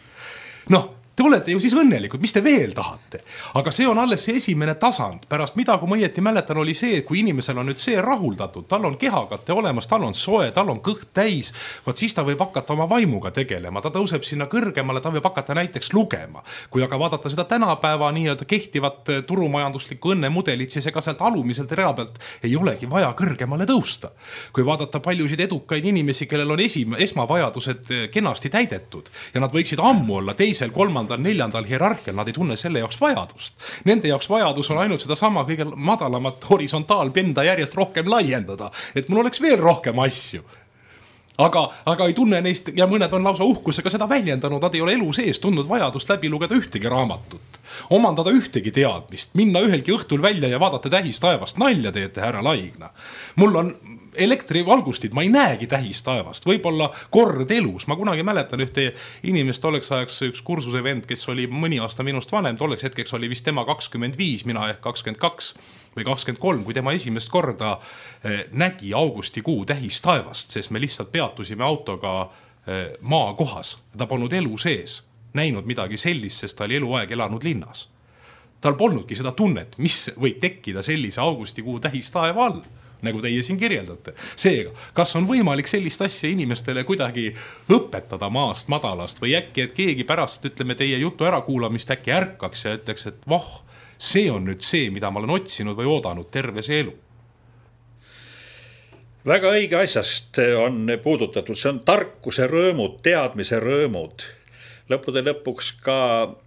Te olete ju siis õnnelikud, mis te veel tahate? Aga see on alles see esimene tasand. Pärast mida, kui ma õieti mäletan, oli see, et kui inimesel on nüüd see rahuldatud, tal on kehakate olemas, tal on soe, tal on kõht täis, võt siis ta võib hakata oma vaimuga tegelema, ta tõuseb sinna kõrgemale, ta võib hakata näiteks lugema. Kui aga vaadata seda tänapäeva nii-öelda kehtivat turumajanduslikku õnnemudelit, siis ega sealt alumiselt rea pealt ei olegi vaja kõrgemale tõusta. Kui vaadata paljusid edukaid inimesi, kellel on esmavajadused kenasti täidetud ja nad võiksid ammu olla teisel, 3. 4. hierarhial, nad ei tunne selle jaoks vajadust. Nende jaoks vajadus on ainult seda sama kõige madalamat horisontaalpenda järjest rohkem laiendada, et mul oleks veel rohkem asju. Aga ei tunne neist ja mõned on lausa uhkusega seda väljendanud, nad ei ole elu sees tundnud vajadust läbi lugeda ühtegi raamatut, omandada ühtegi teadmist, minna ühelgi õhtul välja ja vaadata tähistaevast. Nalja teete, härra Laigna. Mul on elektrivalgustid, ma ei näegi tähistaevast, võib-olla kord elus. Ma kunagi mäletan ühte inimest, tolleks ajaks üks kursuse vend, kes oli mõni aasta minust vanem, tolleks hetkeks oli vist tema 25, mina ehk 22 või 23, kui tema esimest korda nägi augustikuu tähistaevast, sest me lihtsalt peatusime autoga maakohas. Ta polnud elu sees näinud midagi sellist, sest ta oli eluaeg elanud linnas. Tal polnudki seda tunnet, mis võib tekkida sellise augustikuu tähistaeva all, nagu teie siin kirjeldate. Seega, kas on võimalik sellist asja inimestele kuidagi õpetada maast madalast või äkki, et keegi pärast, ütleme, teie jutu ärakuulamist äkki ärkaks ja ütleks, et see on nüüd see, mida ma olen otsinud või oodanud terve see elu. Väga õige asjast on puudutatud, see on tarkuse rõõmud, teadmise rõõmud. Lõppude lõpuks ka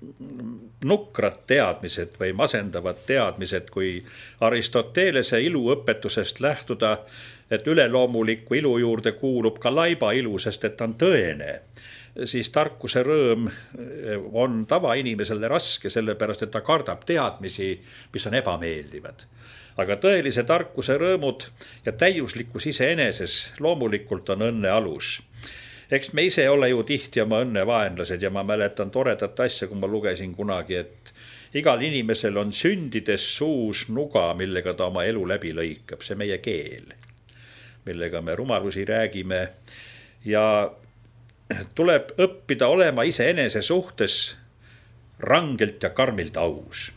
nukrad teadmised või masendavad teadmised, kui Aristotelese iluõpetusest lähtuda, et üleloomuliku ilu juurde kuulub ka laiba ilu, sest et ta on tõene, siis tarkuse rõõm on tavainimesele raske, sellepärast et ta kardab teadmisi, mis on ebameeldivad. Aga tõelise tarkuse rõõmud ja täiuslikkus iseeneses loomulikult on õnne alus. Eks me ise ole ju tihti oma õnne vaenlased ja ma mäletan toredat asja, kui ma lugesin kunagi, et igal inimesel on sündides suus nuga, millega ta oma elu läbi lõikab, see meie keel, millega me rumalusi räägime ja tuleb õppida olema iseenese suhtes rangelt ja karmilt aus.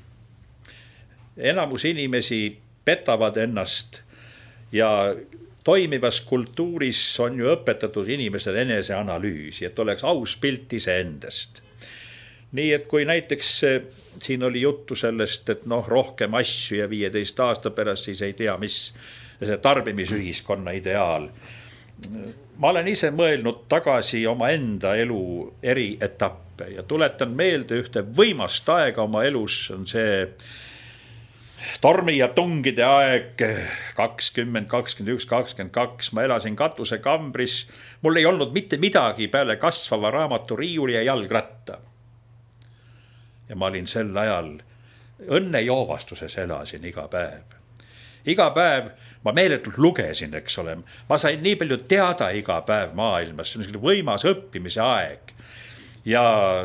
Enamus inimesi petavad ennast ja toimivas kultuuris on ju õpetatud inimesel eneseanalüüsi, et oleks aus pilt iseendast. Nii et kui näiteks siin oli juttu sellest, et rohkem asju ja 15 aasta pärast siis ei tea, mis see tarbimisühiskonna ideaal. Ma olen ise mõelnud tagasi oma enda elu eri etappe ja tuletan meelde ühte võimast aega oma elus, on see tormi ja tungide aeg 20, 21, 22, ma elasin katusekambris, mul ei olnud mitte midagi peale kasvava raamaturiiuli ja jalgratta. Ja ma olin sel ajal õnnejoovastuses elasin iga päev. Iga päev ma meeletult lugesin, eks ole, ma sain nii palju teada iga päev maailmas, see on võimas õppimise aeg ja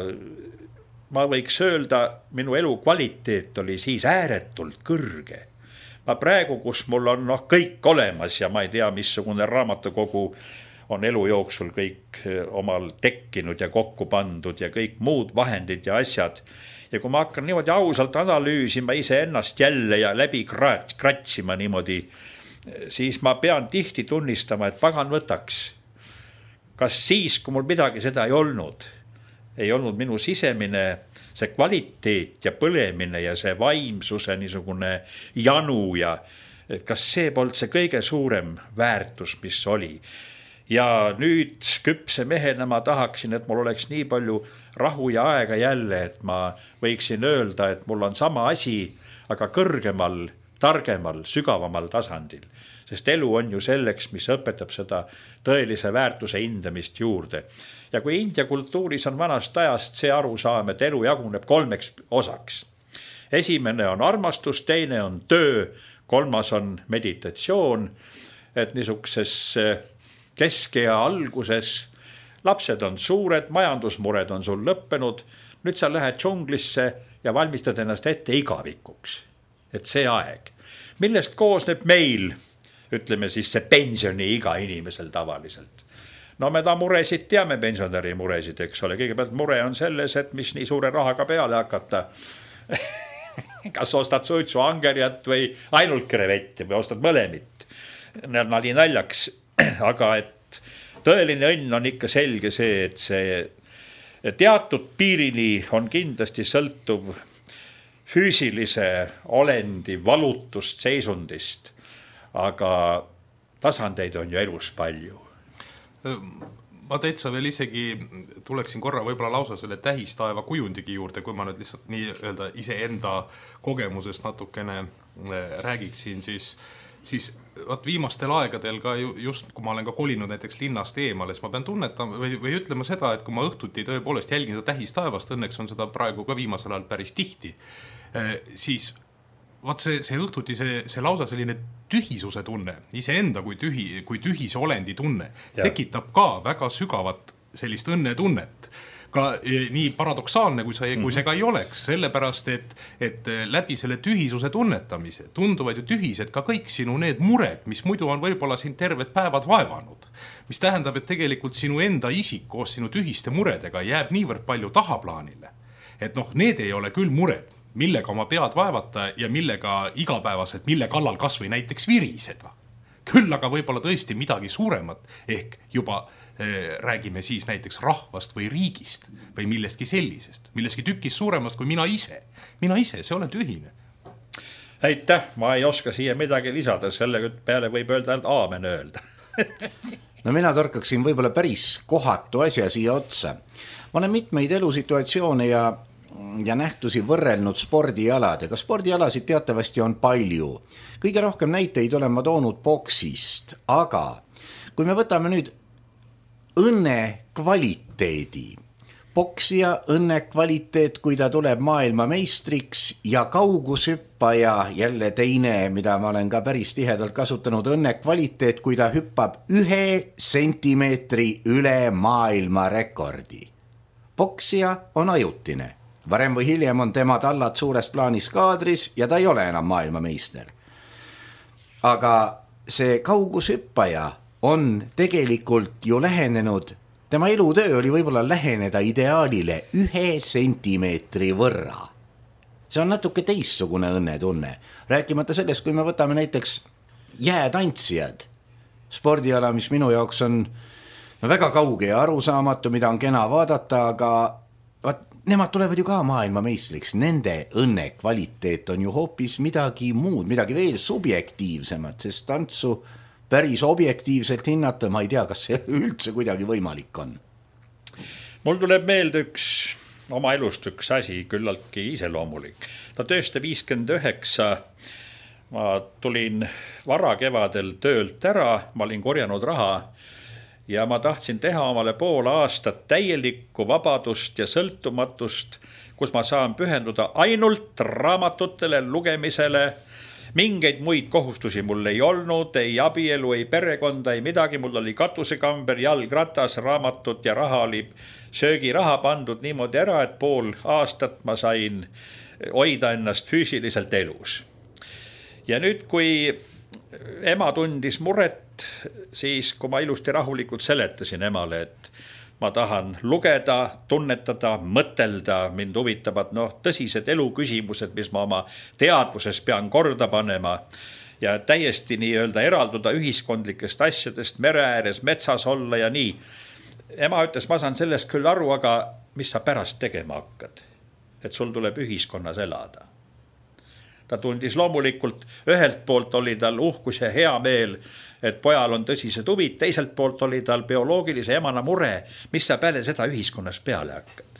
ma võiks öelda, minu elu kvaliteet oli siis ääretult kõrge. Ma praegu, kus mul on kõik olemas ja ma ei tea, missugune raamatukogu on elu jooksul kõik omal tekkinud ja kokku pandud ja kõik muud vahendid ja asjad. Ja kui ma hakkan niimoodi ausalt analüüsima iseennast jälle ja läbi kratsima niimoodi, siis ma pean tihti tunnistama, et pagan võtaks. Kas siis, kui mul midagi seda ei olnud minu sisemine see kvaliteet ja põlemine ja see vaimsuse niisugune janu ja et kas see polnud see kõige suurem väärtus, mis oli. Ja nüüd küpse mehena ma tahaksin, et mul oleks nii palju rahu ja aega jälle, et ma võiksin öelda, et mul on sama asi, aga kõrgemal, targemal, sügavamal tasandil. Sest elu on ju selleks, mis õpetab seda tõelise väärtuse hindamist juurde. Ja kui India kultuuris on vanast ajast see arusaam, et elu jaguneb 3 osaks. Esimene on armastus, teine on töö, 3 on meditatsioon, et niisuguses keskea alguses lapsed on suured, majandusmured on sul lõppenud, nüüd sa lähed džunglisse ja valmistad ennast ette igavikuks. Et see aeg, millest koosneb meil, ütleme siis see pensioni iga inimesel tavaliselt. No me ta muresid teame, pensionäri muresid, eks ole. Kõigepealt mure on selles, et mis nii suure rahaga peale hakata. Kas ostad suitsuangerjat või ainult krevetti või ostad mõlemit. Nali naljaks, aga et tõeline õnn on ikka selge see, et see teatud piirini on kindlasti sõltuv füüsilise olendi valutust seisundist, aga tasandeid on ju elus palju. Ma täitsa veel isegi tuleksin korra võib-olla lausa selle tähistaeva kujundigi juurde, kui ma nüüd lihtsalt nii öelda iseenda kogemusest natukene räägiksin, siis viimastel aegadel ka just, kui ma olen ka kolinud näiteks linnast eemale, siis ma pean tunnetama või ütlema seda, et kui ma õhtuti tõepoolest jälgin seda tähistaevast, õnneks on seda praegu ka viimasel ajal päris tihti, siis vaat see õhtuti, see lausa selline tühisuse tunne, iseenda kui tühise olendi tunne, tekitab ka väga sügavat sellist õnnetunnet. Ka nii paradoksaalne, kui see ka ei oleks, sellepärast, et läbi selle tühisuse tunnetamise tunduvad ju tühised ka kõik sinu need mured, mis muidu on võib-olla sind terved päevad vaevanud. Mis tähendab, et tegelikult sinu enda isik koos sinu tühiste muredega jääb niivõrd palju tahaplaanile. Et need ei ole küll mured, millega oma pead vaevata ja millega igapäevaselt, mille kallal kas või näiteks viriseda. küll aga võib-olla tõesti midagi suuremat, ehk juba räägime siis näiteks rahvast või riigist või millestki sellisest, millestki tükis suuremast kui mina ise, see olen tühine. Aitäh, ma ei oska siia midagi lisada, selle peale võib öelda ainult aamen öelda. No mina torkaksin võib-olla päris kohatu asja siia otsa. Ma olen mitmeid elusituatsioone ja nähtusi võrrelnud spordialadega. Spordialasid teatavasti on palju. Kõige rohkem näiteid olen ma toonud boksist, aga kui me võtame nüüd õnne kvaliteedi, boksija õnne kvaliteet, kui ta tuleb maailmameistriks ja kaugushüppaja, jälle teine, mida ma olen ka päris tihedalt kasutanud, õnne kvaliteet, kui ta hüppab 1 sentimeetri üle maailma rekordi. Boksija on ajutine. Varem või hiljem on tema tallad suures plaanis kaadris ja ta ei ole enam maailmameister. Aga see kaugushüppaja on tegelikult ju lähenenud, tema elutöö oli võib-olla läheneda ideaalile 1 sentimeetri võrra. See on natuke teistsugune õnnetunne. Rääkimata sellest, kui me võtame näiteks jäätantsijad, spordiala, mis minu jaoks on väga kauge ja arusaamatu, mida on kena vaadata, aga nemad tulevad ju ka maailmameistriks. Nende õnne kvaliteet on ju hoopis midagi muud, midagi veel subjektiivsemat, sest tantsu päris objektiivselt hinnata, ma ei tea, kas see üldse kuidagi võimalik on. Mul tuleb meelde oma elust üks asi, küllaltki iseloomulik. 1959 ma tulin varakevadel töölt ära, ma olin korjanud raha ja ma tahtsin teha omale pool aastat täielikku vabadust ja sõltumatust, kus ma saan pühenduda ainult raamatutele, lugemisele. Mingeid muid kohustusi mul ei olnud, ei abielu, ei perekonda, ei midagi. Mul oli katusekamber, jalgratas, raamatud ja raha oli söögiraha pandud niimoodi ära, et pool aastat ma sain hoida ennast füüsiliselt elus. Ja nüüd, kui ema tundis muret, siis kui ma ilusti rahulikult seletasin emale, et ma tahan lugeda, tunnetada, mõtelda, mind huvitavad tõsised eluküsimused, mis ma oma teadvuses pean korda panema ja täiesti nii-öelda eralduda ühiskondlikest asjadest, mere ääres, metsas olla ja nii. Ema ütles, ma saan sellest küll aru, aga mis sa pärast tegema hakkad, et sul tuleb ühiskonnas elada. Ta tundis loomulikult, ühelt poolt oli tal uhkus ja hea meel, et pojal on tõsised huvid, teiselt poolt oli tal bioloogilise emana mure, mis sa peale seda ühiskonnas peale hakkad.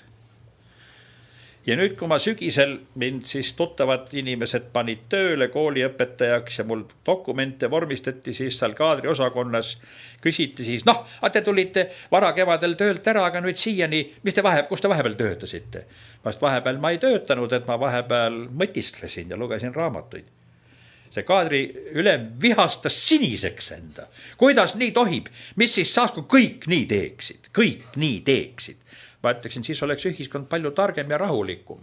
Ja nüüd, kui ma sügisel mind siis tuttavad inimesed panid tööle kooliõpetajaks ja mul dokumente vormistati siis seal kaadriosakonnas, küsiti siis, te tulite varakevadel töölt ära, aga nüüd siiani, kus te vahepeal töötasite? Vast vahepeal ma ei töötanud, et ma vahepeal mõtisklesin ja lugesin raamatuid. See kaadri ülem vihastas siniseks enda. Kuidas nii tohib? Mis siis saaks, kui kõik nii teeksid? Ma ütleksin, siis oleks ühiskond palju targem ja rahulikum.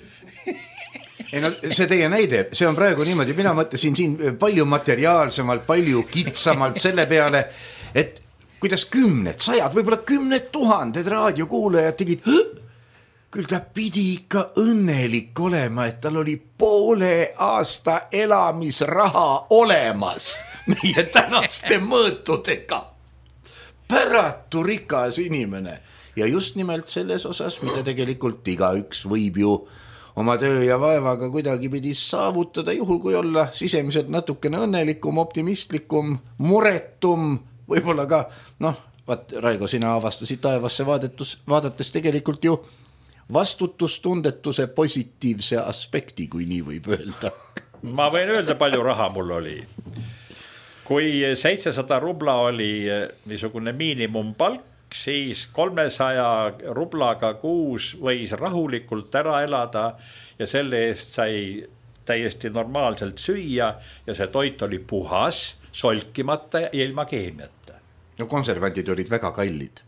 Ei, see teie näide, see on praegu niimoodi, mina mõtlesin siin palju materiaalsemalt, palju kitsamalt selle peale, et kuidas 10, 100, võib-olla 10 000 raadiokuulajad tegid, küll ta pidi ikka õnnelik olema, et tal oli poole aasta elamisraha olemas meie tänaste mõõtudega. Päratu rikas inimene. Ja just nimelt selles osas, mida tegelikult igaüks võib ju oma töö ja vaevaga kuidagi pidi saavutada, juhul kui olla sisemiselt natukene õnnelikum, optimistlikum, muretum, võib-olla ka, Raigo, sina avastasid taevasse vaadates tegelikult ju vastutustundetuse positiivse aspekti, kui nii võib öelda. Ma võin öelda, palju raha mul oli. Kui 700 rubla oli niisugune miinimumpalk, siis 300 rublaga kuus võis rahulikult ära elada ja selle eest sai täiesti normaalselt süüa ja see toit oli puhas, solkimata ja ilma keemiata. No konservandid olid väga kallid.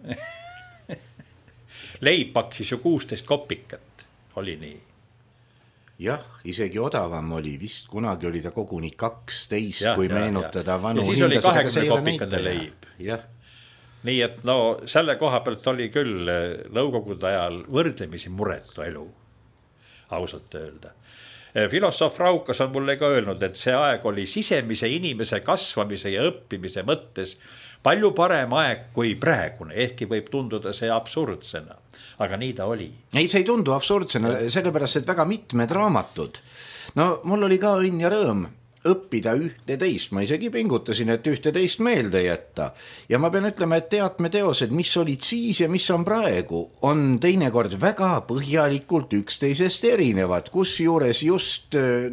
Leib paksis ju 16 kopikat, oli nii. Jah, isegi odavam oli, vist kunagi oli ta koguni 12, kui meenutada vanu hindasid. Ja siis oli 20 kopikade leib. Jah. Nii et selle koha pealt oli küll nõukogude ajal võrdlemisi muretu elu, ausalt öelda. Filosoof Raukas on mulle ka öelnud, et see aeg oli sisemise inimese kasvamise ja õppimise mõttes palju parem aeg kui praegune, ehkki võib tunduda see absurdsena, aga nii ta oli. Ei, see ei tundu absurdsena, sellepärast, et väga mitmed raamatud. No mul oli ka õnn ja rõõm õppida 11, ma isegi pingutasin, et 11 meelde jätta. Ja ma pean ütlema, et teatmeteosed, mis olid siis ja mis on praegu, on teinekord väga põhjalikult üksteisest erinevad, kusjuures just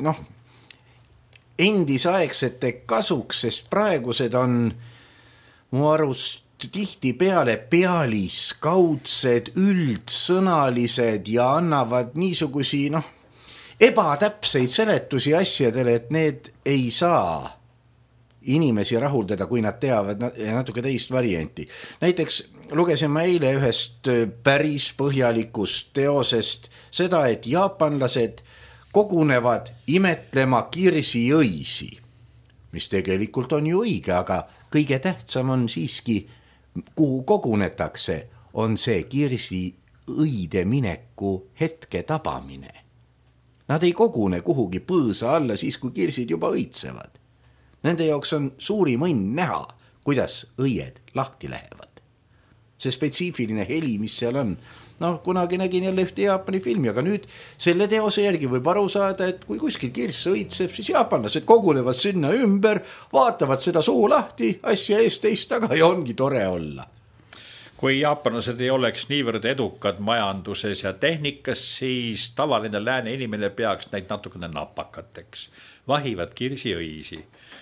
endisaegsete kasuks, sest praegused on mu arust tihtipeale pealiskaudsed, üldsõnalised ja annavad niisugusi, ebatäpseid seletusi asjadele, et need ei saa inimesi rahuldada, kui nad teavad natuke teist varianti. Näiteks lugesin ma eile ühest päris põhjalikust teosest seda, et jaapanlased kogunevad imetlema kirsiõisi, mis tegelikult on ju õige, aga kõige tähtsam on siiski, kuhu kogunetakse, on see kirsiõide mineku hetke tabamine. Nad ei kogune kuhugi põõsa alla siis, kui kirsid juba õitsevad. Nende jaoks on suurim õnn näha, kuidas õied lahti lähevad. See spetsiifiline heli, mis seal on, kunagi nägin jälle ühte Jaapani filmi, aga nüüd selle teose järgi võib aru saada, et kui kuskil kirss õitseb, siis jaapanlased kogunevad sinna ümber, vaatavad seda suu lahti, asja eest teist taga ja ongi tore olla. Kui jaapanlased ei oleks niivõrd edukad majanduses ja tehnikas, siis tavaline lääne inimene peaks neid natukene napakateks. Vahivad kirsiõisi.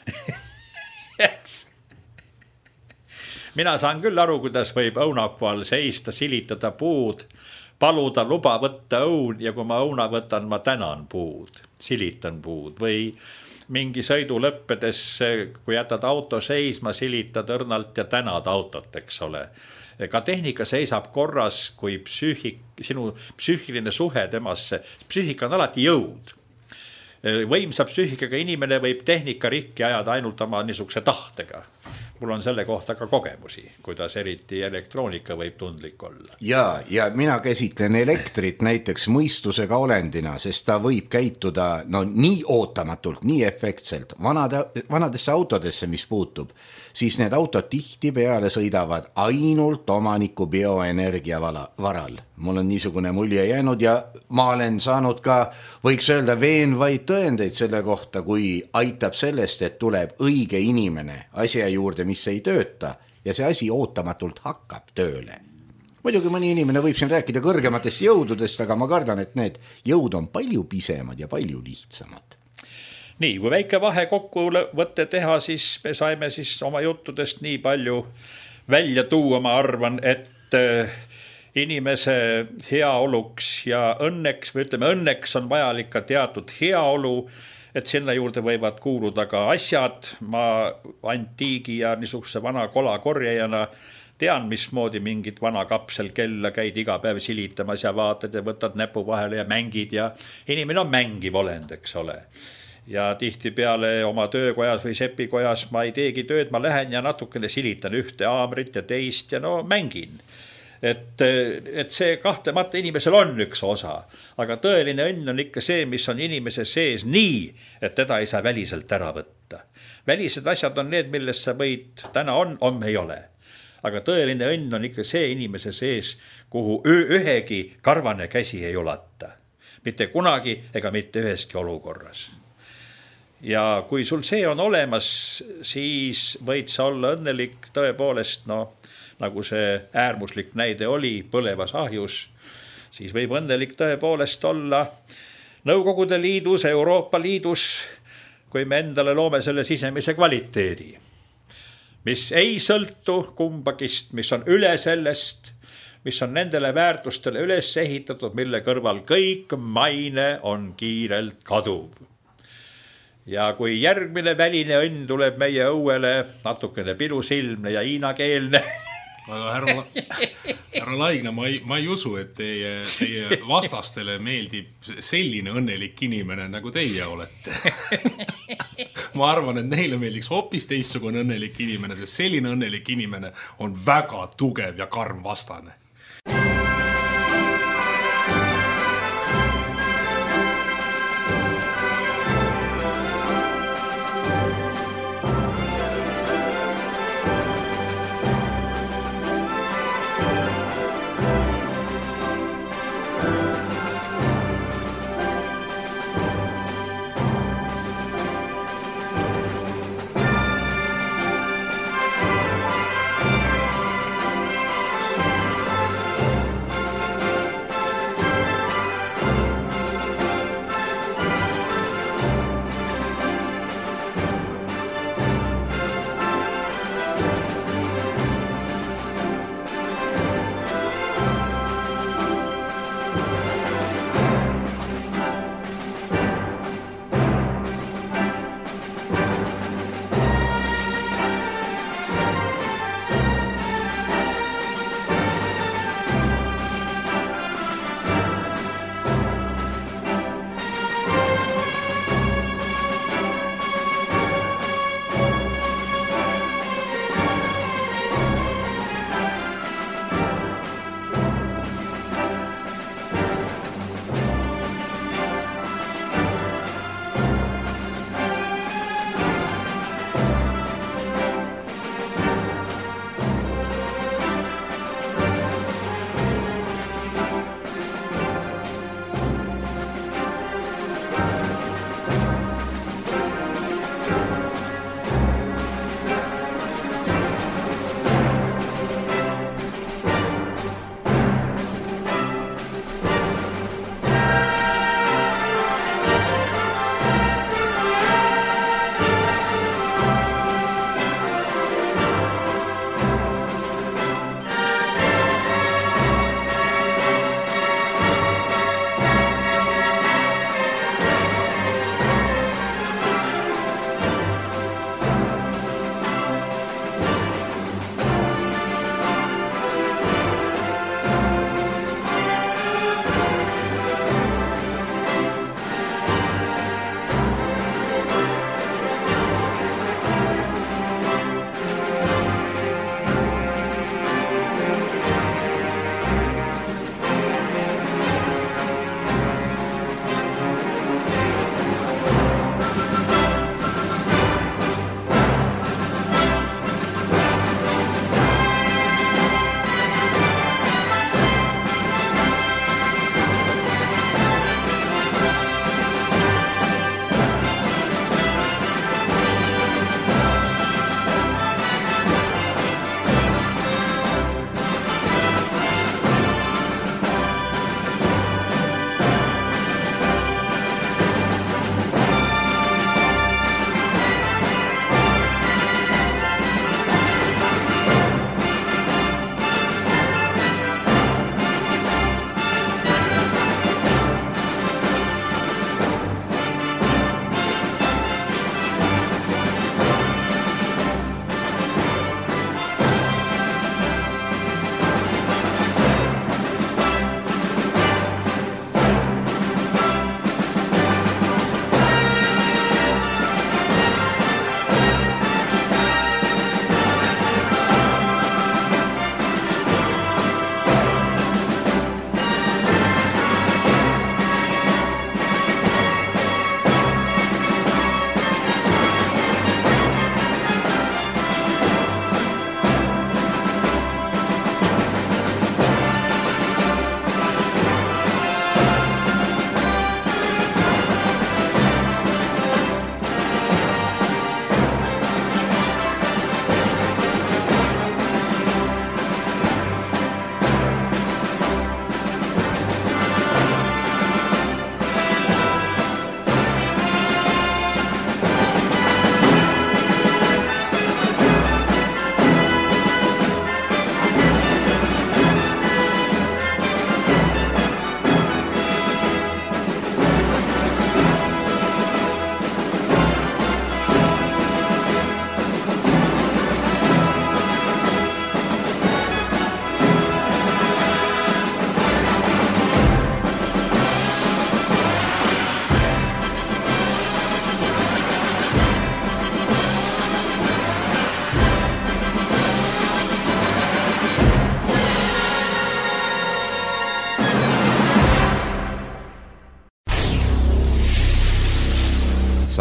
Mina saan küll aru, kuidas võib õunapual seista, silitada puud, paluda luba võtta õun ja kui ma õuna võtan, ma tänan puud, silitan puud või mingi sõidu lõppedes, kui jätad auto seisma, silitad õrnalt ja tänad autot, eks ole. Ka tehnika seisab korras, kui sinu psüühiline suhe temasse, psüühika on alati jõud. Võimsa psüühikaga inimene võib tehnika rikki ajada ainult oma niisuguse tahtega. Mul on selle kohta ka kogemusi, kuidas eriti elektroonika võib tundlik olla. Ja mina käsitlen elektrit näiteks mõistusega olendina, sest ta võib käituda nii ootamatult, nii efektselt. Vanadesse autodesse, mis puutub, siis need autod tihtipeale sõidavad ainult omaniku bioenergia varal. Mul on niisugune mulje jäänud ja ma olen saanud ka, võiks öelda, veenvaid tõendeid selle kohta, kui aitab sellest, et tuleb õige inimene asja juurde, mis ei tööta ja see asi ootamatult hakkab tööle. Muidugi mõni inimene võib siin rääkida kõrgematest jõududest, aga ma kardan, et need jõud on palju pisemad ja palju lihtsamad. Nii, kui väike vahe kokkuvõtte teha, siis me saime siis oma juttudest nii palju välja tuua, ma arvan, et inimese heaoluks ja õnneks, või ütleme õnneks on vajalik ka teatud heaolu, et sinna juurde võivad kuuluda ka asjad. Ma antiigi ja niisuguse vana kolakorjajana tean, mismoodi mingit vana kapselkella käid iga päev silitamas ja vaatad ja võtad näpu vahele ja mängid ja inimene on mängiv olend, eks ole. Ja tihtipeale oma töökojas või sepikojas ma ei teegi tööd, ma lähen ja natukene silitan ühte aamrit ja teist ja mängin. Et see kahtlemata inimesel on üks osa, aga tõeline õnn on ikka see, mis on inimese sees nii, et teda ei saa väliselt ära võtta. Välised asjad on need, millest sa võid täna on, homme ei ole. Aga tõeline õnn on ikka see inimese sees, kuhu ühegi karvane käsi ei ulata. Mitte kunagi ega mitte üheski olukorras. Ja kui sul see on olemas, siis võid sa olla õnnelik tõepoolest, nagu see äärmuslik näide oli põlevas ahjus, siis võib õnnelik tõepoolest olla Nõukogude Liidus, Euroopa Liidus, kui me endale loome selle sisemise kvaliteedi, mis ei sõltu kumbagist, mis on üle sellest, mis on nendele väärtustele üles ehitatud, mille kõrval kõik maine on kiirelt kaduv. Ja kui järgmine väline õnn tuleb meie õuele natukene pilusilmne ja hiinakeelne, aga härra Laigna, ma ei usu, et teie vastastele meeldib selline õnnelik inimene, nagu teie olete. Ma arvan, et neile meeldiks hoopis teistsugune õnnelik inimene, sest selline õnnelik inimene on väga tugev ja karm vastane.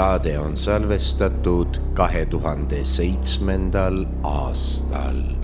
saade on salvestatud 2007. aastal.